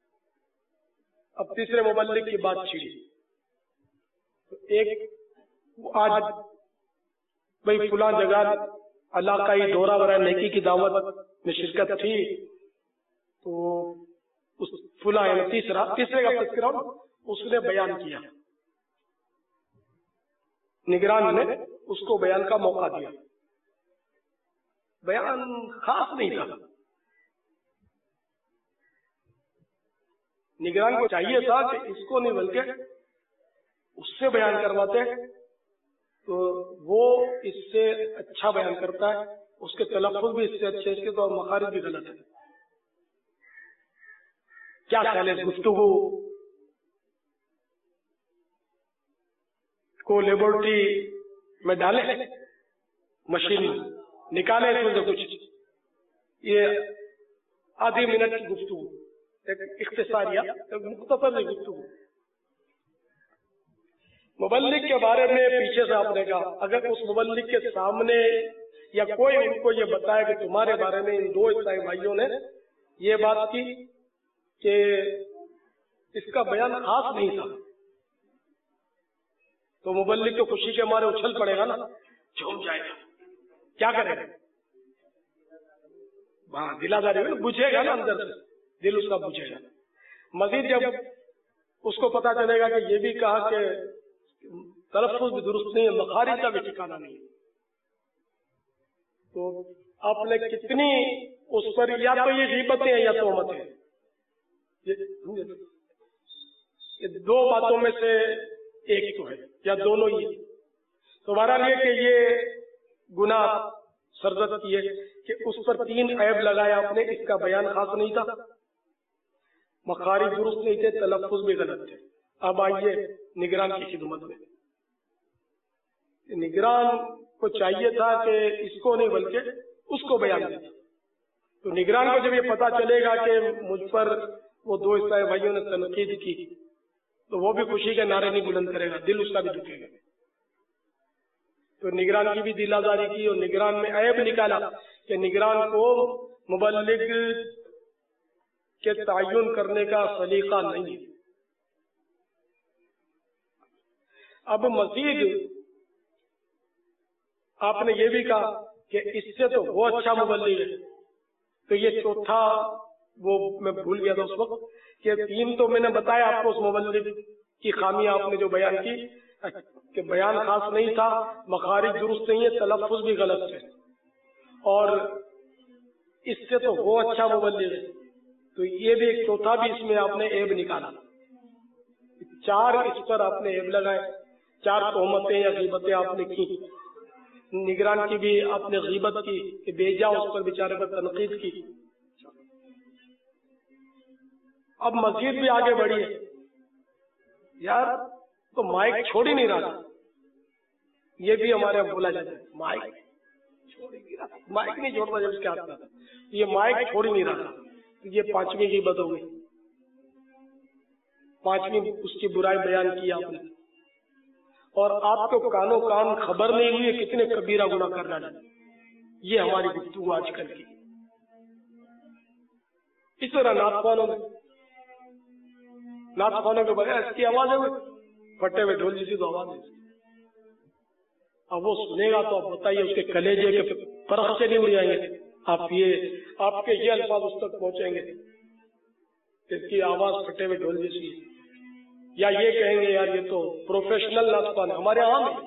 اب تیسرے مبلغ کی بات چھڑی، تو ایک آج بھائی فلاں جگہ علاقائی دورہ برائے نیکی کی دعوت میں شرکت تھی، تو اس فلاں یعنی تیسرا تیسرے کا تذکرہ اس نے بیان کیا، نگران نے اس کو بیان کا موقع دیا، بیان خاص نہیں تھا، نگران کو چاہیے تھا کہ اس کو نہیں بلکہ اس سے بیان کرواتے تو وہ اس سے اچھا بیان کرتا ہے، اس کے تلفظ بھی اس سے اچھے، اس کے تو مخارج بھی غلط ہے۔ کیا خیال ہے، گفتگو کو لیبورٹری میں ڈالے، مشین نکالے اس میں سے کچھ، یہ آدھی منٹ کی گفتگو، ایک اختصاریہ ایک مختصر گفتگو مبلغ کے بارے میں پیچھے سے آپ نے کہا، اگر اس مبلغ کے سامنے یا کوئی ان کو یہ بتایا کہ تمہارے بارے میں ان دو عیسائی بھائیوں نے یہ بات کی کہ اس کا بیان خاص نہیں تھا، تو مبلغ تو خوشی کے مارے اچھل پڑے گا نا، جھوم جائے گا، کیا کرے گا، ہاں دلاداری بجھے گا نا، اندر سے دل اس کا بجھے گا۔ مزید جب اس کو پتا چلے گا کہ یہ بھی کہا کہ تلفظ بھی درست نہیں ہے، مخارج کا بھی ٹھکانا نہیں، تو آپ نے کتنی اس پر یا تو یہ غیبتیں ہیں یا تہمتیں ہیں، یہ دو باتوں میں سے ایک تو ہے یا دونوں ہی، تو بہرحال یہ کہ یہ گناہ سرزد کیے کہ اس پر تین عیب لگایا آپ نے، اس کا بیان خاص نہیں تھا، مخارج درست نہیں تھے، تلفظ بھی غلط تھے۔ اب آئیے نگران کی خدمت میں، نگران کو چاہیے تھا کہ اس کو نہیں بلکہ اس کو بیان دیا، تو نگران کو جب یہ پتا چلے گا کہ مجھ پر وہ دو عیسائی بھائیوں نے تنقید کی تو وہ بھی خوشی کے نعرے نہیں بلند کرے گا، دل اس کا بھی دکھے گا، تو نگران کی بھی دل آزاری کی اور نگران میں عیب نکالا کہ نگران کو مبلغ کے تعین کرنے کا سلیقہ نہیں۔ اب مزید آپ نے یہ بھی کہا کہ اس سے تو وہ اچھا مبلغ ہے، تو یہ چوتھا وہ میں بھول گیا تھا اس وقت کہ تین تو میں نے بتایا آپ کو اس مبلغ کی خامی آپ نے جو بیان کی کہ بیان خاص نہیں تھا، مخارج درست نہیں ہے، تلفظ بھی غلط ہے، اور اس سے تو وہ اچھا مبلغ ہے، تو یہ بھی ایک چوتھا بھی اس میں آپ نے عیب نکالا. چار اس پر آپ نے عیب لگائے، چار تہمتیں یا غیبتیں آپ نے کی. نگران کی بھی آپ نے غیبت کی کہ بیجا اس پر بیچارے پر تنقید کی. اب مزید بھی آگے بڑھی ہے یار، تو مائک چھوڑ ہی نہیں رہا تھا. یہ بھی ہمارے یہاں بولا جاتا ہے مائک چھوڑ ہی نہیں رہا، مائک نہیں چھوڑتا جب اس کے ہاتھ میں تھا، یہ مائک چھوڑ ہی نہیں رہا تھا. یہ پانچویں غیبت ہو گئی، پانچویں اس کی برائی بیان کی آپ نے، اور آپ کو کانوں کان خبر نہیں ہوئی کتنے کبیرہ گناہ کر ڈالے. یہ ہماری گفتگو آج کل کی. اس طرح نعت خوانوں میں نعت خوانوں کے بغیر اس کی آواز ہے پھٹے ہوئے ڈھول جیسی تو آواز ہے. اب وہ سنے گا تو آپ بتائیے اس کے کلیجے کے فرق سے نہیں اڑ جائیں گے. آپ یہ آپ کے یہ الفاظ اس تک پہنچیں گے اس کی آواز پھٹے ہوئے ڈھول جیسی ہے، یا یہ کہیں گے یار یہ تو پروفیشنل نعت خوان ہے. ہمارے عام ہے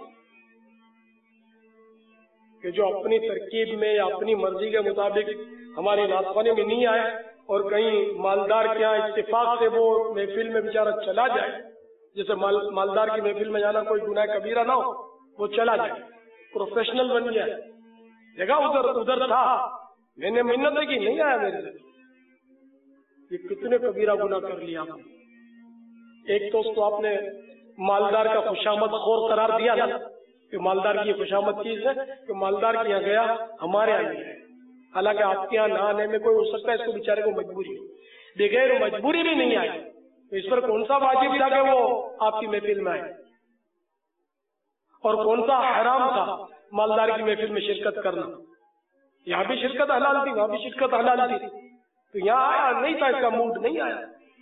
کہ جو اپنی ترکیب میں یا اپنی مرضی کے مطابق ہماری نعت خوانی میں نہیں آئے اور کہیں مالدار کے یہاں اتفاق سے وہ محفل میں بیچارہ چلا جائے، جیسے مال مالدار کی محفل میں جانا کوئی گناہ کبیرہ نہ ہو، وہ چلا جائے پروفیشنل بن گیا. دیکھا ادھر ادھر تھا، میں نے منت کی نہیں آیا میرے سے. یہ کتنے کبیرہ گناہ کر لیا آپ نے. ایک تو اس کو آپ نے مالدار کا خوشامد خور قرار دیا نا کہ مالدار کی خوشامد چیز ہے کہ مالدار کے یہاں گیا ہمارے یہاں نہیں ہے. حالانکہ آپ کے یہاں نہ آنے میں کوئی ہو سکتا ہے اس کو بیچارے کو مجبوری ہو، بغیر مجبوری بھی نہیں آئی تو اس پر کون سا واجب تھا کہ وہ آپ کی محفل میں آئے، اور کون سا حرام تھا مالدار کی محفل میں شرکت کرنا. یہاں بھی شرکت حلال تھی، وہاں بھی شرکت حلال تھی، تو یہاں آیا نہیں تھا، اس کا موڈ نہیں آیا.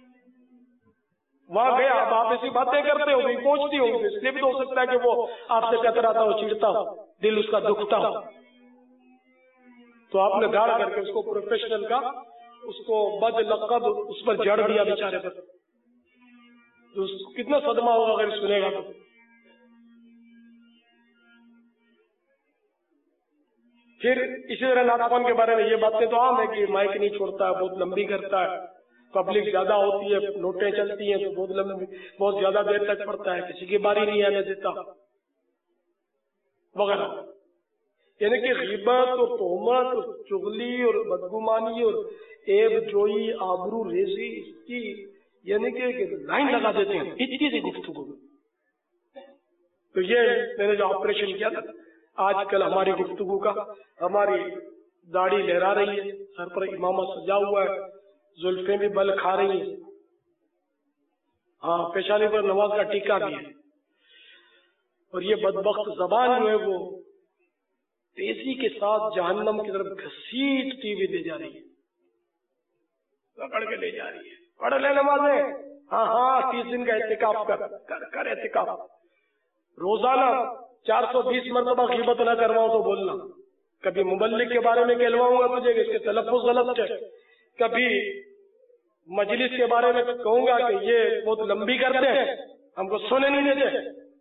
وہاں گیا، اب آپ ایسی باتیں کرتے ہو گئی پہنچتی ہوں گی، اس لیے بھی تو ہو سکتا ہے کہ وہ آپ سے کتراتا ہو، چڑھتا ہو، دل اس کا دکھتا ہو. تو آپ نے دھاڑ کر کے اس کو پروفیشنل کا اس کو بد لقب اس پر جڑ دیا بیچارے پر. تو کتنا صدمہ ہوگا اگر سنے گا تو. پھر اسی طرح نعت خوان کے بارے میں یہ باتیں تو عام ہے کہ مائک نہیں چھوڑتا ہے، بہت لمبی کرتا ہے، پبلک زیادہ ہوتی ہے، نوٹیں چلتی ہیں تو بہت لمبی بہت زیادہ دیر تک پڑتا ہے، کسی کی باری نہیں آنے دیتا وغیرہ. یعنی کہ غیبت اور تہمت اور چغلی اور بدگمانی اور عیب جوئی آبرو ریزی اس کی یعنی کہ لائن لگا دیتے ہیں اتنی سی گفتگو میں. تو یہ میں نے جو آپریشن کیا تھا آج کل ہماری گفتگو کا، ہماری داڑھی لہرا رہی ہے، سر پر امامہ سجا ہوا ہے، زلفیں بھی بل کھا رہی ہیں، ہاں پیشانی پر نماز کا ٹیکا بھی ہے، اور یہ بدبخت زبان جو ہے وہ تیزی کے ساتھ جہنم کی طرف گھسیٹتی ہوئی لے جا رہی ہے، پکڑ کے لے جا رہی ہے. پڑھ لے نمازیں، ہاں ہاں تیس دن کا اعتکاف کر کر کر اعتکاف، روزانہ چار سو بیس مرتبہ غیبت نہ کرواؤں تو بولنا، کبھی مبلغ کے بارے میں کہلواؤں گا تجھے کہ اس کے تلفظ غلط ہے، کبھی مجلس کے بارے میں کہوں گا کہ یہ بہت لمبی کرتے ہیں ہم کو سونے نہیں دیتے،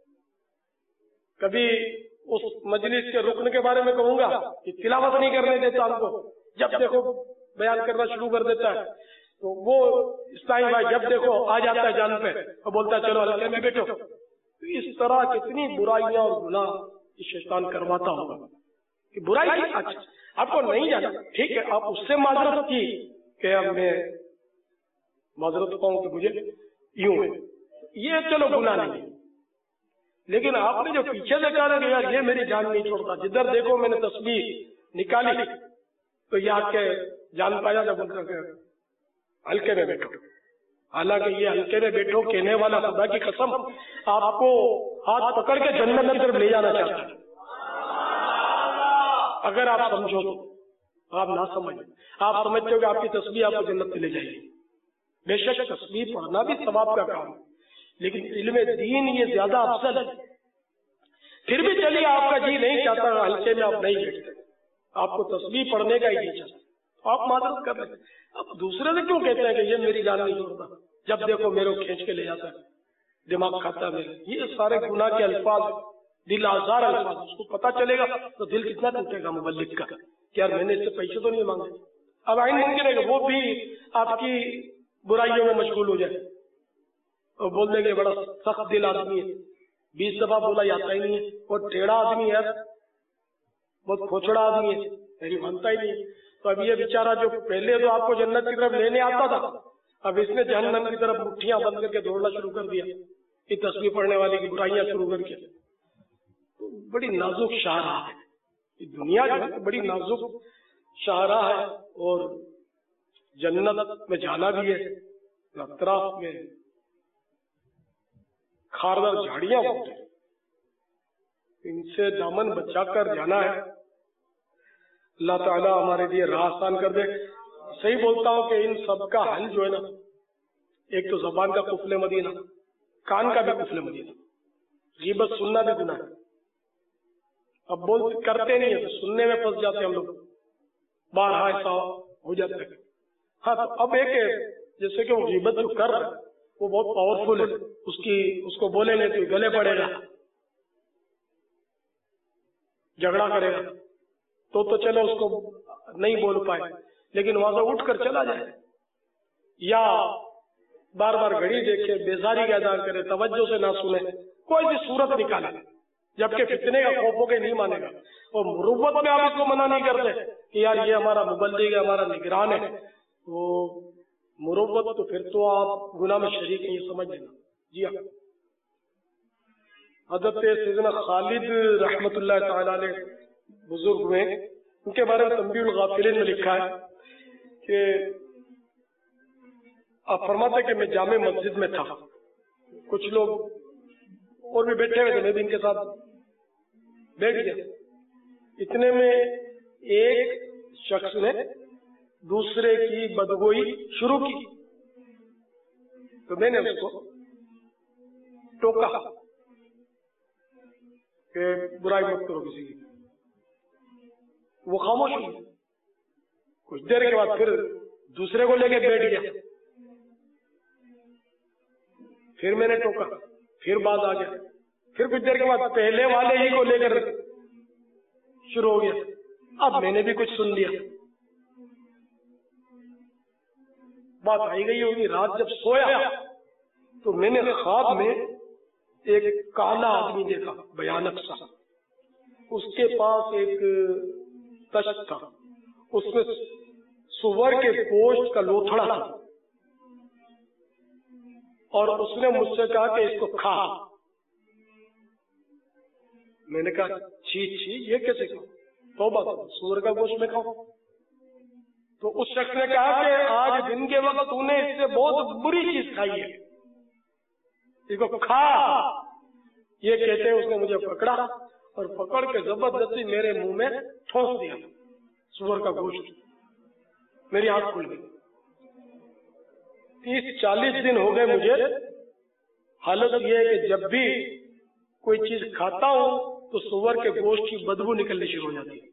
کبھی اس مجلس کے رکن کے بارے میں کہوں گا کہ تلاوت نہیں کرنے دیتا ہم کو، جب دیکھو بیان کرنا شروع کر دیتا ہے. تو وہ اسلامی بھائی جب دیکھو آ جاتا ہے جان پہ اور بولتا ہے چلو اللہ میں بیٹھو. اس طرح کتنی برائیاں اور گناہ شیطان کرواتا ہوگا کہ برائی کی اچھا آپ کو نہیں جانا ٹھیک ہے، آپ اس سے معذرت کی کہ اب میں معذرت پاؤں کہ مجھے یوں ہے، یہ چلو گناہ نہیں. لیکن آپ نے جو پیچھے سے کہا کہ یار یہ میری جان نہیں چھوڑتا، جدھر دیکھو میں نے تسبیح نکالی تو یہ آپ کے جان پایا جب ہلکے میں بیٹھو. حالانکہ یہ ہلکے میں بیٹھو کہنے والا خدا کی قسم آپ کو ہاتھ پکڑ کے جنت کی طرف لے جانا چاہتا ہے. اگر آپ سمجھو تو، آپ نہ سمجھ آپ سمجھتے ہو کہ آپ کی تسبیح آپ کو جنت میں لے جائے گی. بے شک تسبیح پڑھنا بھی ثواب کا کام ہے، لیکن علم دین یہ زیادہ افضل ہے. پھر بھی چلیے آپ کا جی نہیں چاہتا ہلکے میں آپ نہیں بیٹھتے، آپ کو تسبیح پڑھنے کا ہی نہیں چاہتا، آپ معذرت کر رہے ہیں. اب دوسرے سے کیوں کہتے ہیں کہ یہ میری جان نہیں چھوڑتا، جب دیکھو میرے کو کھینچ کے لے جاتا ہے، دماغ کھاتا ہے میرے. یہ سارے گناہ کے الفاظ، دل آزار الفاظ. اس کو پتا چلے گا تو دل کتنا ٹوٹے گا مبلغ کا کہ یار میں نے اس سے پیسے تو نہیں مانگے. اب آئین ممکن ہے کہ وہ بھی آپ کی برائیوں میں مشغول ہو جائے اور بول دیں گے بڑا سخت دل آدمی ہے، بیس دفعہ بولا جاتا ہی نہیں ہے، وہ ٹیڑھا آدمی ہے، بہت کھوچڑا آدمی ہے، میری مانتا ہی نہیں ہے. تو اب یہ بیچارہ جو پہلے تو آپ کو جنت کی طرف لینے آتا تھا، اب اس نے جہنم کی طرف مٹھیاں بند کر کے دوڑنا شروع کر دیا، یہ تصویر پڑھنے والے کی برائیاں شروع کر کے. بڑی نازک شاہراہ ہے یہ دنیا جو ہے، بڑی نازک شاہراہ ہے. اور جنت میں جانا بھی ہے، اطراف میں خاردار جھاڑیاں ہوتی ہیں، ان سے دامن بچا کر جانا ہے. اللہ تعالیٰ ہمارے لیے راہ آسان کر دے. صحیح بولتا ہوں کہ ان سب کا حل جو ہے نا، ایک تو زبان کا قفل مدینہ، کان کا بھی قفل مدینہ. غیبت سننا بھی گناہ ہے، اب بول کرتے نہیں ہے تو سننے میں پھنس جاتے ہم لوگ، بارہا ایسا ہو جاتا ہے. ہاں تو اب ایک جیسے کہ وہ غیبت جو کر رہا ہے وہ بہت پاورفل ہے، اس کی اس کو بولیں گے تو گلے پڑے گا، جھگڑا کرے گا، تو تو چلو اس کو نہیں بول پائے، لیکن وہاں سے اٹھ کر چلا جائے یا بار بار گھڑی دیکھے، بیزاری کا اظہار کرے، توجہ سے نہ سنے، کوئی بھی صورت نکالے، جبکہ فتنے کا خوف ہو کے نہیں مانے گا. اور مروت میں آپ اس کو منع نہیں کرتے کہ یار یہ ہمارا مبلغ ہے، ہمارا نگران ہے، تو مروت تو پھر تو آپ گناہ میں شریک ہیں، یہ سمجھ لینا. جی ہاں، حضرت سیدنا خالد رحمت اللہ تعالی علیہ بزرگ ہوئے، ان کے بارے میں تنبیہ الغافلین میں لکھا ہے کہ آپ فرماتے کہ میں جامع مسجد میں تھا، کچھ لوگ اور بھی بیٹھے ہوئے تھے، میں بھی ان کے ساتھ بیٹھ گیا. اتنے میں ایک شخص نے دوسرے کی بدگوئی شروع کی تو میں نے اس کو ٹوکا کہ برائی مت کرو کسی کی. وہ خاموش ہوئی. کچھ دیر کے بعد پھر دوسرے کو لے کے بیٹھ گیا، پھر میں نے ٹوکا، پھر بات آ گیا، پھر کچھ دیر کے بعد پہلے والے ہی کو لے کر شروع ہو گیا. اب میں نے بھی کچھ سن لیا. بات آئی گئی ہوگی، رات جب سویا تو میں نے خواب میں ایک کالا آدمی دیکھا، بھیانک سا. اس کے پاس ایک تشت تھا، اس میں سور کے گوشت کا لوتھڑا تھا، اور اس نے مجھ سے کہا کہ اس کو کھا. میں نے کہا چھی چھی یہ کیسے کھاؤں؟ توبہ کرو، سور کا گوشت میں کھاؤں. تو اس شخص نے کہا کہ آج دن کے وقت تو نے اس سے بہت بری چیز کھائی ہے، اس کو کھا. یہ کہتے ہیں اس نے مجھے پکڑا اور پکڑ کے زبردستی میرے منہ میں ٹھونس دیا سور کا گوشت. میری آنکھ کھل گئی. تیس چالیس دن ہو گئے مجھے. حالت یہ ہے کہ جب بھی کوئی چیز کھاتا ہوں تو سور کے گوشت کی بدبو نکلنی شروع ہو جاتی ہے.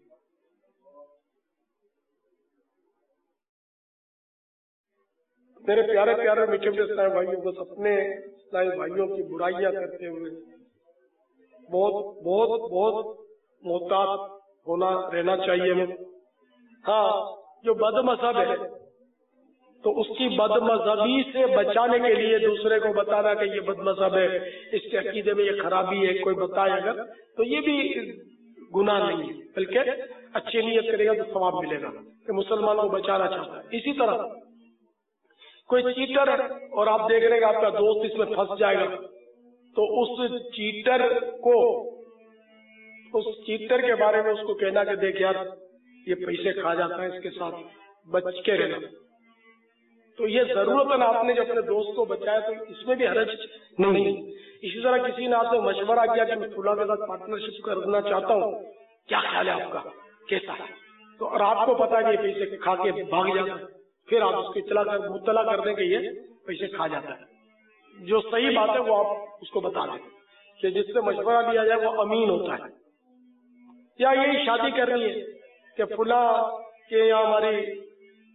میرے پیارے پیارے میٹھے میٹھے اسلامی بھائیوں، بس اپنے اسلامی بھائیوں کی برائیاں کرتے ہوئے بہت بہت بہت محتاط ہونا رہنا چاہیے ہمیں. ہاں، جو بد مذہب ہے تو اس کی بد مذہبی سے بچانے کے لیے دوسرے کو بتانا کہ یہ بد مذہب ہے، اس کے عقیدے میں یہ خرابی ہے، کوئی بتائے اگر تو یہ بھی گناہ نہیں ہے، بلکہ اچھی نیت کرے گا تو ثواب ملے گا کہ مسلمان کو بچانا چاہتا ہے. اسی طرح کوئی چیٹر ہے اور آپ دیکھ رہے ہیں کہ آپ کا دوست اس میں پھنس جائے گا، تو اس چیٹر کو اس چیٹر کے بارے میں اس کو کہنا کہ دیکھ یار یہ پیسے کھا جاتا ہے، اس کے ساتھ بچ کے رہنا. تو یہ ضرورت ہے، آپ نے جو اپنے دوست کو بچایا تو اس میں بھی حرج نہیں. اسی طرح کسی نے آپ سے مشورہ کیا کہ میں فلاں کے ساتھ پارٹنرشپ کرنا چاہتا ہوں، کیا خیال ہے آپ کا، کیسا ہے؟ تو اور آپ کو پتا کہ یہ پیسے کھا کے بھاگ جاتا ہے، پھر آپ اس کو اطلاع کر مطلع کر دیں کہ یہ پیسے کھا جاتا ہے. جو صحیح بات ہے وہ آپ اس کو بتا دیں کہ جس سے مشورہ لیا جائے وہ امین ہوتا ہے. یا یہی شادی کرنی ہے کہ فلاں کہ یہاں ہماری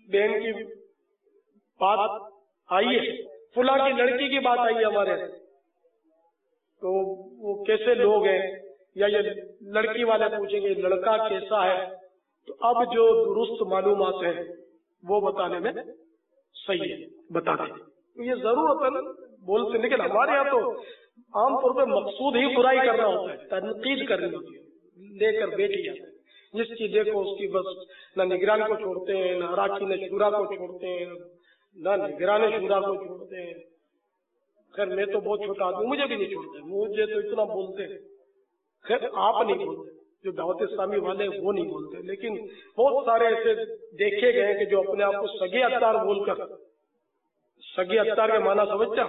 बहन की बात आई है, फुला की लड़की की बात आई है हमारे, तो वो कैसे लोग हैं, या ये लड़की वाले पूछेंगे लड़का कैसा है, तो अब जो दुरुस्त मालूमात है वो बताने में सही है, बता दें। तो ये जरूरत है ना बोलते, लेकिन हमारे यहाँ तो आमतौर पर मकसूद ही बुराई करना होता है, तनकीद करनी होती है, लेकर बैठ जाते हैं, जिसकी देखो उसकी बस न निगरान को छोड़ते हैं, न अराकीन शूरा को छोड़ते हैं, न निगरान शूरा को छोड़ते हैं। खैर मैं तो बहुत छोटा आदमी, मुझे भी नहीं छोड़ते, मुझे तो इतना बोलते हैं। खैर आप नहीं बोलते, जो दावत इस्लामी वाले वो नहीं बोलते, लेकिन बहुत सारे ऐसे देखे गए कि जो अपने आप को सगे अत्तार बोलकर, सगे अत्तार के माना समझता,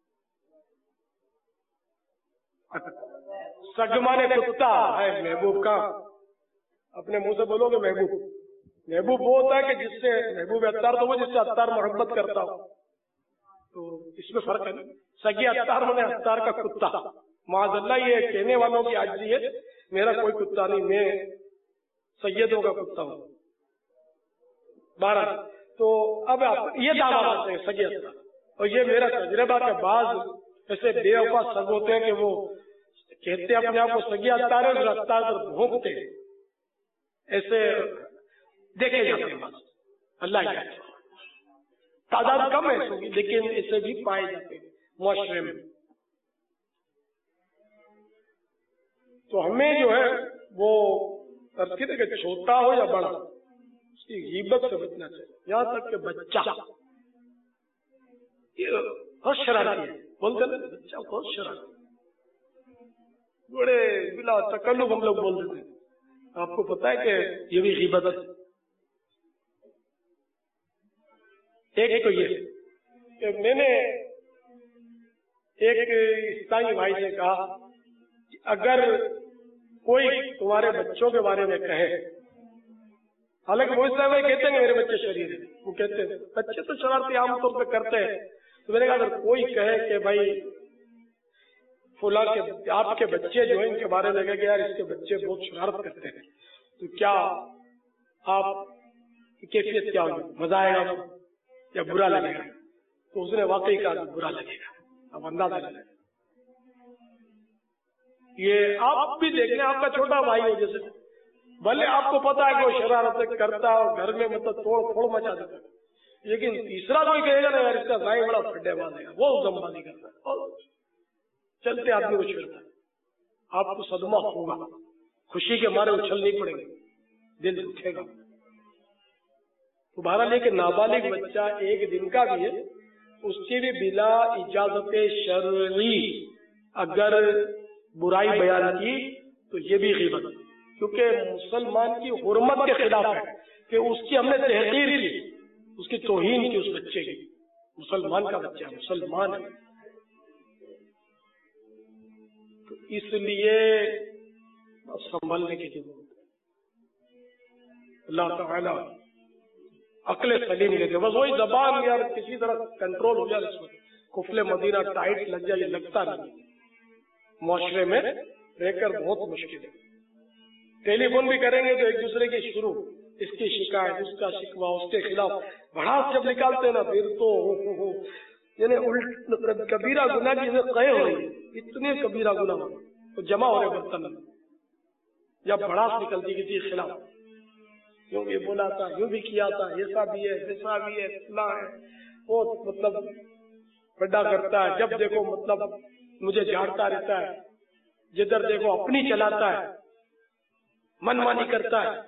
सगमाने कुत्ता है महबूब का, अपने मुंह से बोलोगे महबूब, महबूब वो होता है कि जिससे महबूब अत्तार तो वो जिससे अत्तार मोहब्बत करता हो, तो इसमें फर्क है ना। सगे अत्तार मैंने अत्तार का कुत्ता, माज़अल्लाह ये कहने वालों की आजिज़ी है, मेरा कोई कुत्ता नहीं, मैं सैयदों का कुत्ता हूँ। बारह तो अब आप ये दावा करते हैं सगे अत्तार, और ये मेरा तजर्बा के बाद ऐसे बेवफा सग होते हैं कि वो कहते अपने आप को सगे अत्तार है, अत्तार पर भोंकते हैं, ऐसे देखे जाते हैं। बस अल्लाह का तादाद कम है, लेकिन ऐसे भी पाए जाते हैं मुआशरे में। तो हमें जो है वो तरकीब कि छोटा हो या बड़ा, उसकी गीबत से बचना चाहिए। यहाँ तक कि बच्चा ये बहुत शरारती है, बोलते ना बच्चा बहुत शरारती, बड़े बिला तकल्लुफ हम लोग बोल देते हैं। आपको पता है कि ये भी गीबत है। एक तो ये कि मैंने एक ईसाई भाई से कहा कि अगर कोई तुम्हारे बच्चों के बारे में कहे, हालांकि वो इस्लाम भाई कहते हैं मेरे बच्चे शरीर है, वो कहते हैं बच्चे तो शरारती आमतौर पर करते हैं, तो मैंने कहा अगर कोई कहे कि भाई फुला के आपके बच्चे जो है इनके बारे में कहे यार इसके बच्चे बहुत शरारत करते हैं, तो क्या आप कैफियत क्या होगी, मजा आएगा या बुरा लगेगा? तो उसने वाकई कहा बुरा लगेगा। अब अंदाजा लगा, ये आप भी देख लें, आपका छोटा भाई हो जैसे, भले आपको पता है कि वो शरारत करता है और घर में मतलब तोड़ फोड़ मचा देता है, लेकिन तीसरा कोई कहेगा ना यार इसका भाई बड़ा फड्डेबाज है, वो दमबाजी करता है और चलते आदमी को छेड़ता है, आपको सदमा होगा, खुशी के मारे उछलनी पड़ेगी, दिल दुखेगा। तो बहरहाल लेकिन नाबालिग बच्चा एक दिन का भी है, उसकी भी बिला इजाजत शरई अगर बुराई बयान की तो ये भी गीबत है, क्योंकि मुसलमान की हुर्मत के खिलाफ है कि उसकी हमने तहकीर की, उसकी तौहीन की उस बच्चे की। मुसलमान का बच्चा मुसलमान है, तो इसलिए संभलने की जरूरत है। अल्लाह ताला अक्ल सलीम देते, बस वही जबान यार किसी तरह कंट्रोल हो जाए, इसमें कुफले मदीना टाइट लग जाए, लगता नहीं, मुआशरे में रहकर बहुत मुश्किल है। टेलीफोन भी करेंगे तो एक दूसरे की शुरू, इसकी शिकायत, उसका शिकवा, उसके खिलाफ भड़ास जब निकालते हैं ना, फिर तो हो हो हो यानी उल्ट कबीरा गुना की कहे हो रही, इतने कबीरा गुना तो जमा हो रहे बर्तन, जब भड़ास निकलती किसी के खिलाफ, यूं ये बोला था, यूं भी किया था, ऐसा भी है, वैसा भी है, इतना है, वो मतलब बड़ा करता है, जब देखो मतलब मुझे झाड़ता रहता है, जिधर देखो अपनी चलाता है, मनमानी करता है,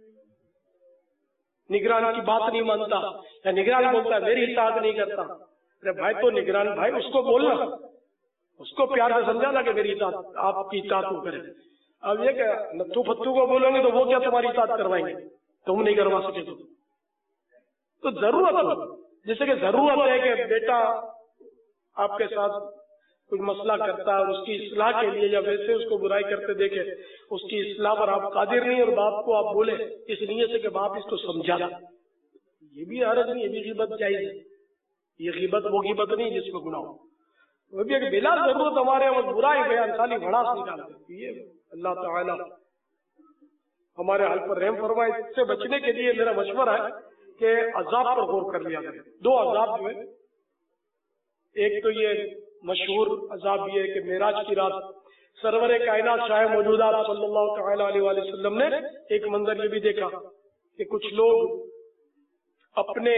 निगरान की बात नहीं मानता, या निगरान बोलता है मेरी इताअत नहीं करता। अरे भाई तो निगरान भाई उसको बोलना, उसको प्यार से समझाना कि मेरी इताअत, आपकी इताअत वो करे। अब ये क्या नत्थू फत्तू को बोलेंगे तो वो क्या तुम्हारी इताअत करवाएंगे, तुम नहीं करवा सके तो, तो जरूरत हो, जैसे कि जरूरत है कि बेटा आपके साथ कुछ मसला करता है और उसकी इस्लाह के लिए या वैसे उसको बुराई करते देखे, उसकी इस्लाह पर आप कादिर नहीं और बाप को आप बोले इस नीयत से कि बाप इसको समझा, ये भी हरज नहीं, ये भी ग़ीबत जायज़ है। ये ग़ीबत वो ग़ीबत नहीं जिसमें गुनाह हो, वो भी एक बिला जरूरत हमारे यहाँ बुराई बयान खाली भड़ास निकालते। ये अल्लाह ताला हमारे हाल पर रहम फरमाए। इससे बचने के लिए मेरा मशवरा है کے عذاب پر غور کر لیا کرے. دو عذاب جو ہے، ایک تو یہ مشہور عذاب یہ ہے کہ معراج کی رات سرور کائنات شاہ موجودات صلی اللہ تعالی علیہ وآلہ وسلم نے ایک منظر یہ بھی دیکھا کہ کچھ لوگ اپنے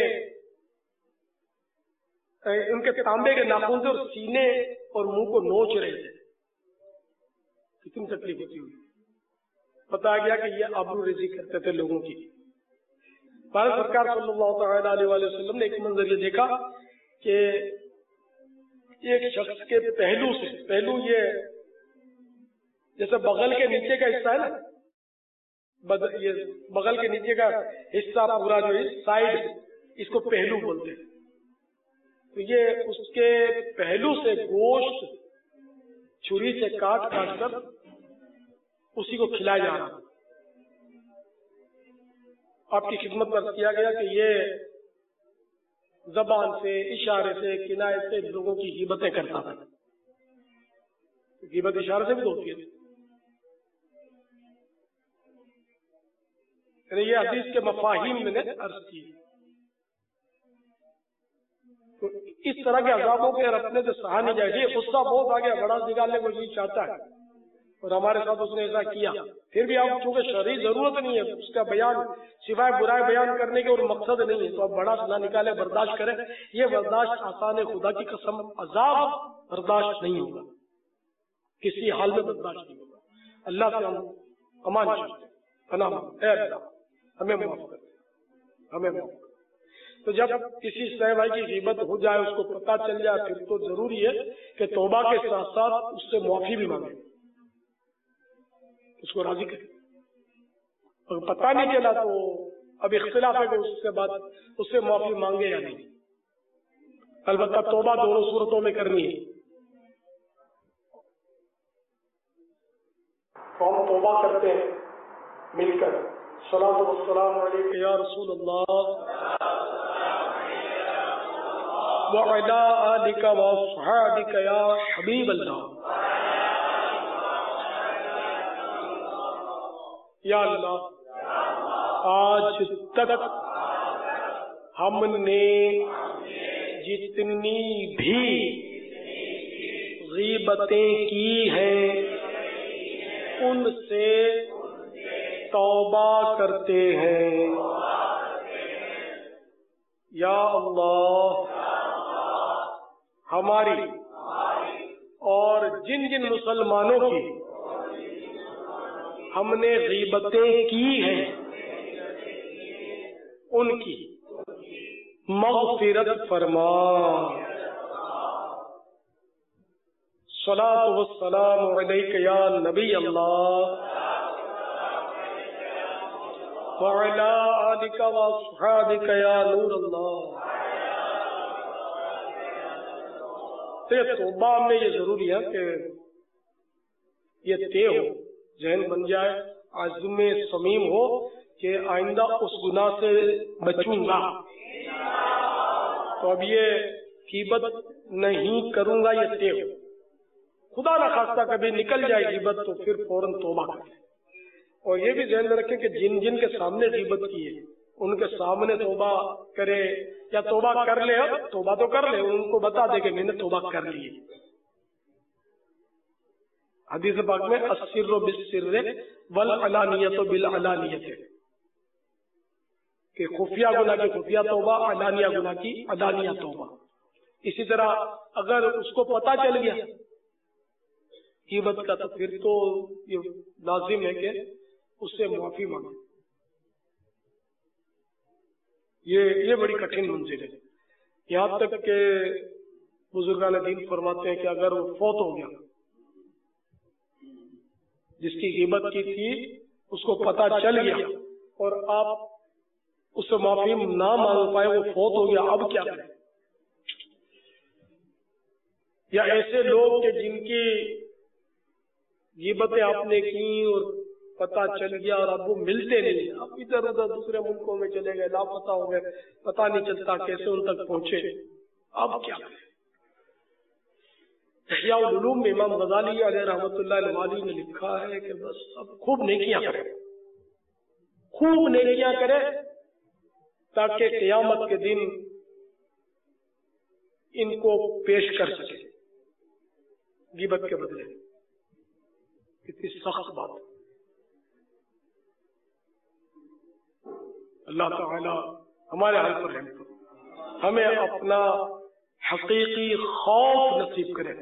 ان کے تانبے کے ناخن سے اور سینے اور منہ کو نوچ رہے تھے. کتنی تکلیف ہوتی ہوئی. بتایا گیا کہ یہ آبرو ریزی کرتے تھے لوگوں کی. بھارت سرکار صلی اللہ تعالی علیہ وآلہ وسلم نے ایک منظر یہ دیکھا کہ ایک شخص کے پہلو سے، پہلو یہ جیسے بغل کے نیچے کا حصہ ہے نا، یہ بغل کے نیچے کا حصہ پورا جو ہے سائڈ، اس کو پہلو بولتے ہیں. تو یہ اس کے پہلو سے گوشت چھری سے کاٹ کاٹ کر اسی کو کھلایا جا رہا. آپ کی خدمت پر کیا گیا کہ یہ زبان سے، اشارے سے، کنایے سے لوگوں کی غیبتیں کرتا تھا. غیبت اشارے سے بھی ہوتی ہے. یعنی یہ حدیث کے مفاہیم میں نے عرض کی. تو اس طرح کے عذابوں کے رکھنے سے سہا نہیں جائے. یہ غصہ بہت آگے بڑا نکالنے کو یہ چاہتا ہے اور ہمارے ساتھ اس نے ایسا کیا. پھر بھی آپ چونکہ شرعی ضرورت نہیں ہے اس کا بیان، سوائے برائے بیان کرنے کے اور مقصد نہیں ہے، تو آپ بڑا نہ نکالے، برداشت کریں. یہ برداشت آسان ہے، خدا کی قسم عذاب برداشت نہیں ہوگا، کسی حال میں برداشت نہیں ہوگا. اللہ سے ہم امان چاہتے ہیں، پناہ اے اللہ ہمیں معاف کر، ہمیں معاف کر. تو جب کسی شے بھائی کی غیبت ہو جائے، اس کو پتہ چل جائے، پھر تو ضروری ہے کہ توبہ کے ساتھ ساتھ اس سے معافی بھی مانگے، اس کو راضی کرے. اگر پتہ نہیں چلا تو اب اختلاف ہے کہ اس کے بعد اس سے معافی مانگے یا نہیں. البتہ توبہ دونوں صورتوں میں کرنی ہے. ہم توبہ کرتے ہیں مل کر. صلاۃ والسلام علیک یا رسول اللہ وعلی آلک واصحابک یا حبیب اللہ. یا اللہ، آج تک ہم نے جتنی بھی غیبتیں کی ہیں ان سے توبہ کرتے ہیں. یا اللہ، ہماری اور جن جن مسلمانوں کی ہم نے غیبتیں کی ہیں ان کی مغفرت فرما. صلاۃ والسلام علیک یا نبی اللہ وعلی آلک واصحابک یا نور اللہ. توبہ میں یہ ضروری ہے کہ یہ طے ہو، ذہن بن جائے، عزم صمیم ہو کہ آئندہ اس گناہ سے بچوں گا. تو اب یہ غیبت نہیں کروں گا، یہ طے ہو. خدا نہ خواستہ کبھی نکل جائے غیبت تو پھر فوراً توبہ کرے. اور یہ بھی ذہن میں رکھیں کہ جن جن کے سامنے غیبت کی ہے ان کے سامنے توبہ کرے یا توبہ کر لے. توبہ تو کر لے، ان کو بتا دے کہ میں نے توبہ کر لی. حدیث پاک میں السر بالسر والعلانیۃ بالعلانیۃ، کہ خفیہ گناہ کی خفیہ توبہ، علانیہ گناہ کی علانیہ توبہ. اسی طرح اگر اس کو پتہ چل گیا غیبت کا تو پھر تو یہ لازم ہے کہ اس سے معافی مانگے. یہ یہ بڑی کٹھن منزل ہے. یہاں تک کہ بزرگان دین فرماتے ہیں کہ اگر وہ فوت ہو گیا، جس کی غیبت کی تھی اس کو پتہ چل گیا اور آپ اس سے معافی نہ مانگ پائے، وہ فوت ہو گیا، اب کیا کریں؟ یا ایسے لوگ کہ جن کی غیبتیں آپ نے کی اور پتہ چل گیا اور اب وہ ملتے نہیں، اب ادھر ادھر دوسرے ملکوں میں چلے گئے، لاپتہ ہو گئے، پتہ نہیں چلتا کیسے ان تک پہنچے، اب کیا کریں؟ احیاء العلوم میں امام غزالی علیہ رحمۃ اللہ علیہ نے لکھا ہے کہ بس اب خوب نیکیاں کرے، خوب نیکیاں کرے، تاکہ قیامت کے دن ان کو پیش کر سکے غیبت کے بدلے. کتنی سخت بات. اللہ تعالی ہمارے حال پر رحم کرے, ہمیں اپنا حقیقی خوف نصیب کرے.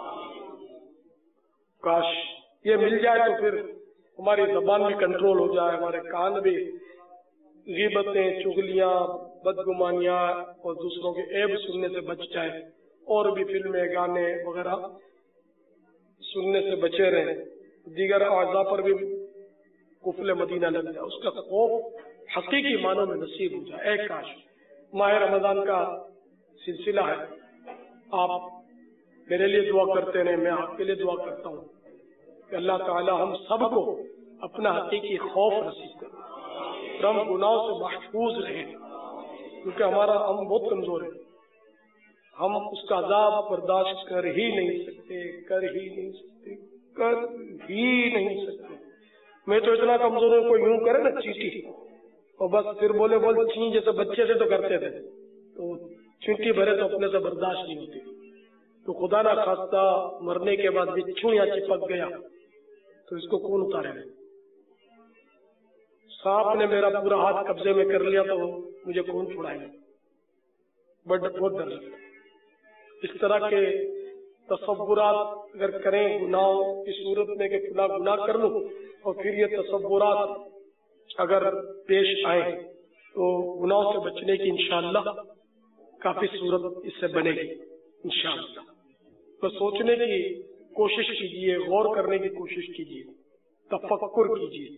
کاش یہ مل جائے تو پھر ہماری زبان بھی کنٹرول ہو جائے, ہمارے کان بھی غیبتیں, چغلیاں, بدگمانیاں اور دوسروں کے عیب سننے سے بچ جائے, اور بھی فلمیں, گانے وغیرہ سننے سے بچے رہیں, دیگر اعضاء پر بھی قفل مدینہ لگ جائے, اس کا خوف حقیقی معنوں میں نصیب ہو جائے. اے کاش. ماہ رمضان کا سلسلہ ہے, آپ میرے لیے دعا کرتے رہیں, میں آپ کے لیے دعا کرتا ہوں کہ اللہ تعالی ہم سب کو اپنا حقیقی خوف نصیب کرے, ہم گناہوں سے محفوظ رہیں, کیونکہ ہمارا ہم بہت کمزور ہے, ہم اس کا عذاب برداشت کر ہی نہیں سکتے, کر ہی نہیں سکتے, کر ہی نہیں سکتے. میں تو اتنا کمزور ہوں, کوئی یوں کرے نا چیٹی اور بس پھر بولے بول چین جیسے بچے سے تو کرتے تھے, تو چینٹی بھرے تو اپنے سے برداشت نہیں ہوتی. تو خدا نہ خواستہ مرنے کے بعد بچھو یا چپک گیا تو اس کو کون اتارے گا؟ سانپ نے میرا پورا ہاتھ قبضے میں کر لیا تو مجھے کون چھڑائے گا؟ بڑا بہت ڈر لگتا. اس طرح کے تصورات اگر کریں گناہوں کی صورت میں کہ فلاں گناہ کر لوں, اور پھر یہ تصورات اگر پیش آئے تو گناہوں سے بچنے کی انشاءاللہ کافی صورت اس سے بنے گی انشاءاللہ. تو سوچنے کی کوشش کیجیے, غور کرنے کی کوشش کیجیے, تفکر کیجیے.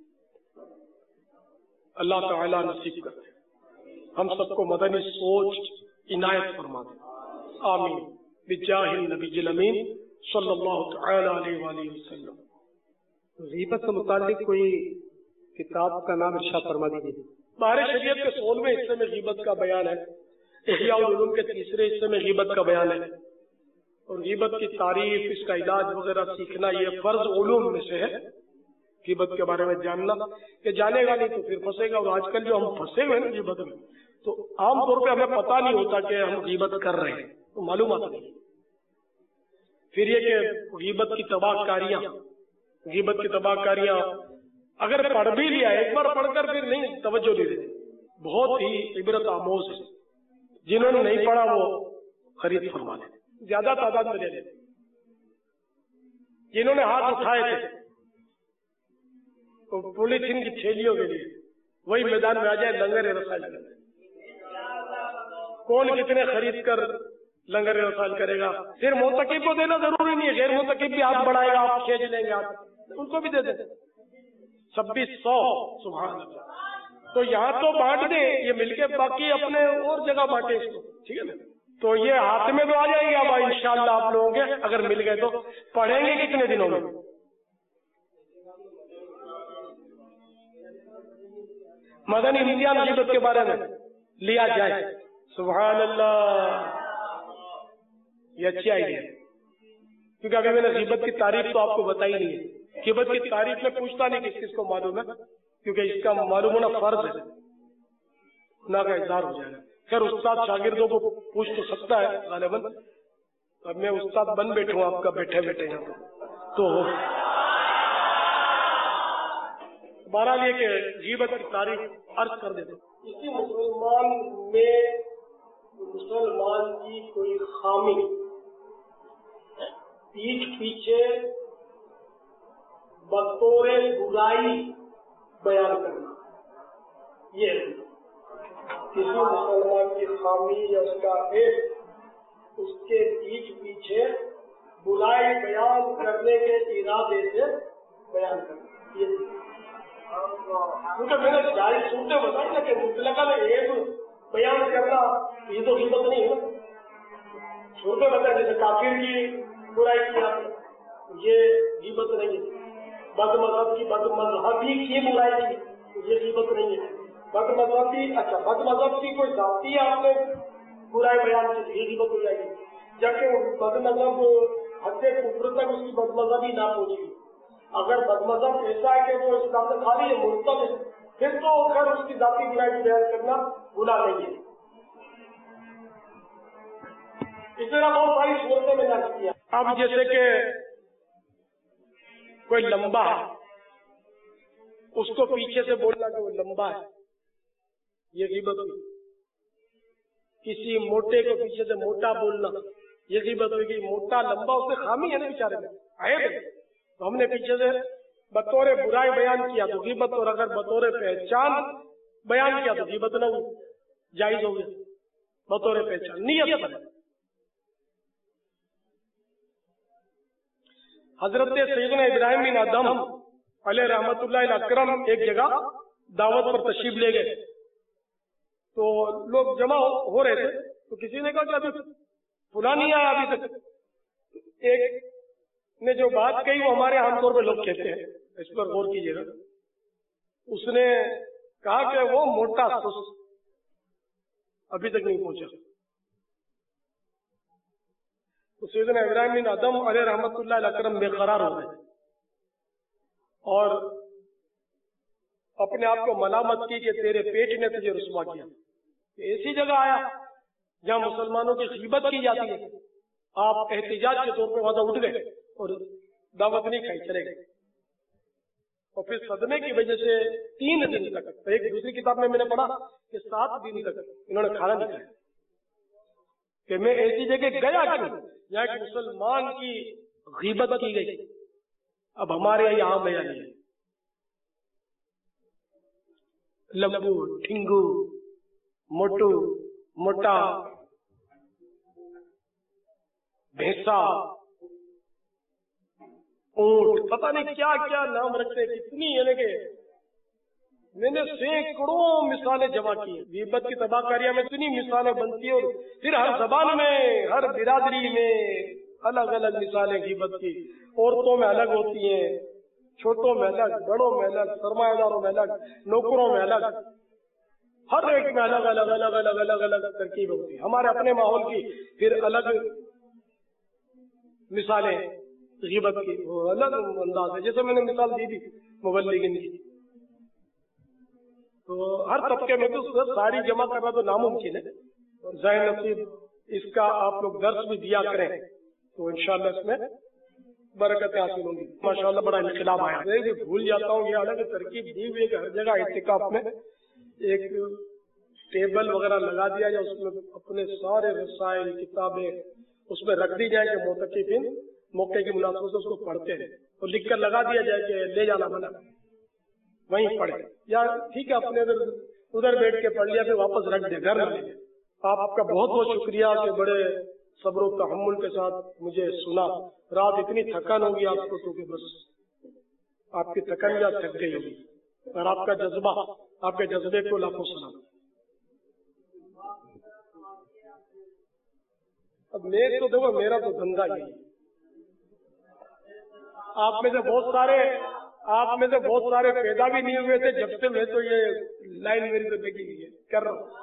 اللہ تعالی نصیب کرے ہم سب کو مدنی سوچ عنایت فرما دے. آمین بجاہ النبی الامین صلی اللہ تعالی علیہ وآلہ وسلم. غیبت سے متعلق کوئی کتاب کا نام ارشاد فرما دیجیے. بہار شریعت کے سولہویں حصے میں غیبت کا بیان ہے, احیاء العلوم کے تیسرے حصے میں غیبت کا بیان ہے, اور غیبت کی تعریف, اس کا علاج وغیرہ سیکھنا یہ فرض علوم میں سے ہے. غیبت کے بارے میں جاننا, کہ جانے گا نہیں تو پھر پھنسے گا. اور آج کل جو ہم پھنسے ہوئے ہیں غیبت میں, تو عام طور پہ ہمیں پتہ نہیں ہوتا کہ ہم غیبت کر رہے ہیں, تو معلومات نہیں. پھر یہ کہ غیبت کی تباہ کاریاں, غیبت کی تباہ کاریاں اگر پڑھ بھی لیا ایک بار پڑھ کر پھر نہیں توجہ نہیں دیتے, بہت ہی عبرت آموز ہے. جنہوں نے نہیں پڑھا وہ خرید فرما لیں, زیادہ تعداد میں لے لیں. جنہوں نے ہاتھ اٹھائے تھے تو پولیتھین کی تھیلیوں کے لیے وہی میدان میں آ جائے, لنگر رسائی کریں. کون کتنے خرید کر لنگر رسائی کرے گا؟ پھر موتقب کو دینا ضروری نہیں ہے, غیر موتقب بھی ہاتھ بڑھائے گا, آپ کھینچ لیں گے, آپ ان کو بھی دے دیں. چھبیس سو سبحان اللہ. تو یہاں تو بانٹ دیں, یہ مل کے باقی اپنے اور جگہ بانٹے اس کو, ٹھیک ہے نا. تو یہ ہاتھ میں تو آ جائیں گے اب انشاءاللہ آپ لوگوں کے, اگر مل گئے تو. پڑھیں گے کتنے دنوں میں؟ مدنی امتحان غیبت کے بارے میں لیا جائے. سبحان اللہ, یہ اچھی آئیڈیا ہے, کیونکہ ابھی میں نے غیبت کی تعریف تو آپ کو بتائی نہیں ہے. غیبت کی تعریف میں پوچھتا نہیں کس کس کو معلوم ہے, کیونکہ اس کا معلوم ہونا فرض ہے, گناہ کا اظہار ہو جائے گا. خیر استاد شاگردوں کو پوچھ تو سکتا ہے غالباً, اب میں استاد بن بیٹھوں آپ کا بیٹھے بیٹھے یہاں پر. تو بہرحال یہ کہ غیبت کی تعریف عرض کر دیتے. کسی مسلمان میں مسلمان کی کوئی خامی پیٹھ پیچھے بطور برائی بیان کرنا, یہ کسی مسلمان کی خامی یا اس کا عیب اس کے پیٹھ پیچھے برائی بیان کرنے کے ارادے سے بیان کرنا, یہ کیونکہ میں نے جاری سنتے بتائی نا کہ مطلقاً عیب بیان کرنا یہ تو غیبت نہیں ہے. سنتے بتائیں جیسے کافر کی برائی کیا, یہ غیبت نہیں ہے. بد مذہب کی بد مذہبی کی برائی کی, یہ غیبت نہیں ہے. بد مذہبی اچھا بد مذہب کی کوئی ذاتی آپ نے برائی بیان کی, یہ غیبت ہو جائے گی. جبکہ بد مذہب حد کفر تک اس کی بد مذہبی نہ پہنچی. اگر بد مذہب ایسا ہے کہ وہ اسلام سے خالی ہے, مرتد ہے, پھر تو خیر اس کی ذاتی برائی بیان کرنا بھولا نہیں ہے. اس طرح بہت ساری صورتیں میں نقل کیا. اب جیسے کہ کوئی لمبا ہے, اس کو پیچھے سے بولنا کہ وہ لمبا ہے, یہ غیبت ہوئی. کسی موٹے کو پیچھے سے موٹا بولنا, یہ غیبت ہوئی. کہ موٹا لمبا اس میں خامی ہے نا بیچارے میں, عیب ہے, تو ہم نے پیچھے سے بطور برائی بیان کیا تو غیبت, اور اگر بطور پہچان بیان کیا تو غیبت نہ ہوئی, جائز ہو گیا بطور پہچان, نیت پر. حضرت سیدنا ابراہیم بن ادم علیہ رحمت اللہ اکرم ایک جگہ دعوت پر تشریف لے گئے, تو لوگ جمع ہو رہے تھے, تو کسی نے کہا کہ ابھی فلاں نہیں آیا ابھی تک. ایک نے جو بات کہی وہ ہمارے عام طور پہ لوگ کہتے ہیں, اس پر غور کیجیے گا. اس نے کہا کہ وہ موٹا سست ابھی تک نہیں پہنچا. تو سیدنا ابراہیم بن ادم علیہ رحمت اللہ اکرم بے قرار ہو گئے اور اپنے آپ کو ملامت کی کہ تیرے پیٹ نے تجھے رسوا کیا. ایسی جگہ آیا جہاں مسلمانوں کی غیبت کی جاتی ہے, آپ احتجاج کے طور پہ وہاں اٹھ گئے اور دعوت نہیں کھائی, چلے گئے. اور پھر صدمے کی وجہ سے تین دن تک, ایک دوسری کتاب میں میں نے پڑھا کہ سات دن تک انہوں نے کھانا نہیں کھایا, کہ میں ایسی جگہ گیا کیوں جہاں ایک مسلمان کی غیبت کی گئی. اب ہمارے یہاں بیان نہیں ہے, لمبو, ٹھنگو, موٹو, موٹا, بھینسا, اونٹ, پتہ نہیں کیا کیا نام رکھتے. کتنی یعنی کہ میں نے سینکڑوں مثالیں جمع کی ہیں. غیبت کی تباہ کاریاں میں اتنی مثالیں بنتی ہیں, اور پھر ہر زبان میں ہر برادری میں الگ الگ مثالیں غیبت کی. عورتوں میں الگ ہوتی ہیں, چھوٹوں میں الگ, بڑوں میں الگ, سرمایہ داروں میں الگ, نوکروں میں الگ, ہر ایک میں الگ الگ الگ الگ الگ الگ ترکیب ہوتی ہے. ہمارے اپنے ماحول کی پھر الگ مثالیں غیبت کی, وہ الگ انداز ہے. جیسے میں نے مثال دی تھی مبلغین کی, تو ہر طبقے میں تو ساری جمع کرنا تو ناممکن ہے. ظاہر نصیب اس کا آپ لوگ درس بھی دیا کریں تو انشاءاللہ اس میں برکتیں حاصل ہوں گی. ماشاءاللہ بڑا انقلاب آیا. میں بھول جاتا ہوں, یہ الگ ترکیب دی ہوئی ہے کہ ہر جگہ اعتکاف میں ایک ٹیبل وغیرہ لگا دیا جائے, اس میں اپنے سارے رسائل کتابیں اس میں رکھ دی جائے کہ معتکفین موقع کی مناسبت سے اس کو پڑھتے ہیں, اور لکھ کر لگا دیا جائے کہ لے جانا منع, وہیں پڑھے. یا ٹھیک ہے اپنے ادھر ادھر بیٹھ کے پڑھ لیا, پھر واپس رکھ دے, گھر میں لے جائے. آپ آپ کا بہت بہت شکریہ کہ بڑے صبر و تحمل کے ساتھ مجھے سنا. رات اتنی تھکن ہوگی آپ کو تو کہ بس آپ کی تھکن یا تھک گئی ہوگی, اور آپ کا جذبہ, آپ کے جذبے کو لاکھوں سلام. اب میں تو دیکھو میرا تو دھندا ہی ہے. آپ میں سے بہت سارے آپ میں سے بہت سارے پیدا بھی نہیں ہوئے تھے جب سے میں تو یہ لائن میری تو لگی ہوئی ہے, کر رہا ہوں.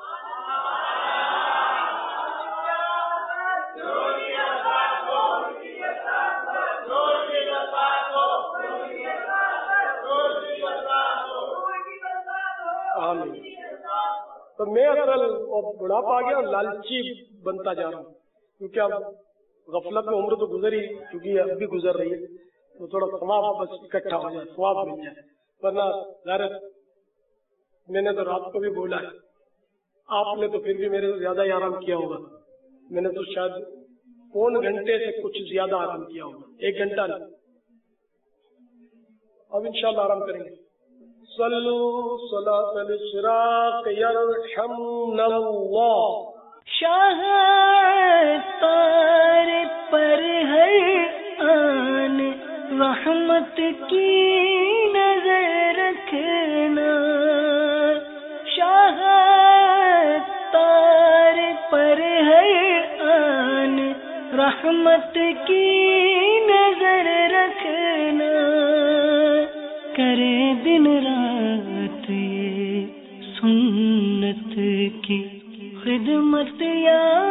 تو میں اصل بڑھاپا آ گیا اور لالچی بنتا جا رہا ہوں, کیونکہ اب غفلت میں عمر تو گزری, کیونکہ اب بھی گزر رہی ہے, تو تھوڑا ثواب بس اکٹھا ہو جائے, ثواب مل جائے. ورنہ ظاہر میں نے تو رات کو بھی بولا ہے, آپ نے تو پھر بھی میرے سے زیادہ ہی آرام کیا ہوگا. میں نے تو شاید پون گھنٹے سے کچھ زیادہ آرام کیا ہوگا, ایک گھنٹہ نہیں. اب انشاءاللہ آرام کریں گے. صلو صلاۃ الاشراق یرحمنا اللہ. شاہ تار پر ہر آن رحمت کی نظر رکھنا. شاہ تار پر ہر آن رحمت کی نظر رکھنا. کرے دن رات یہ سنت کی خدمت یا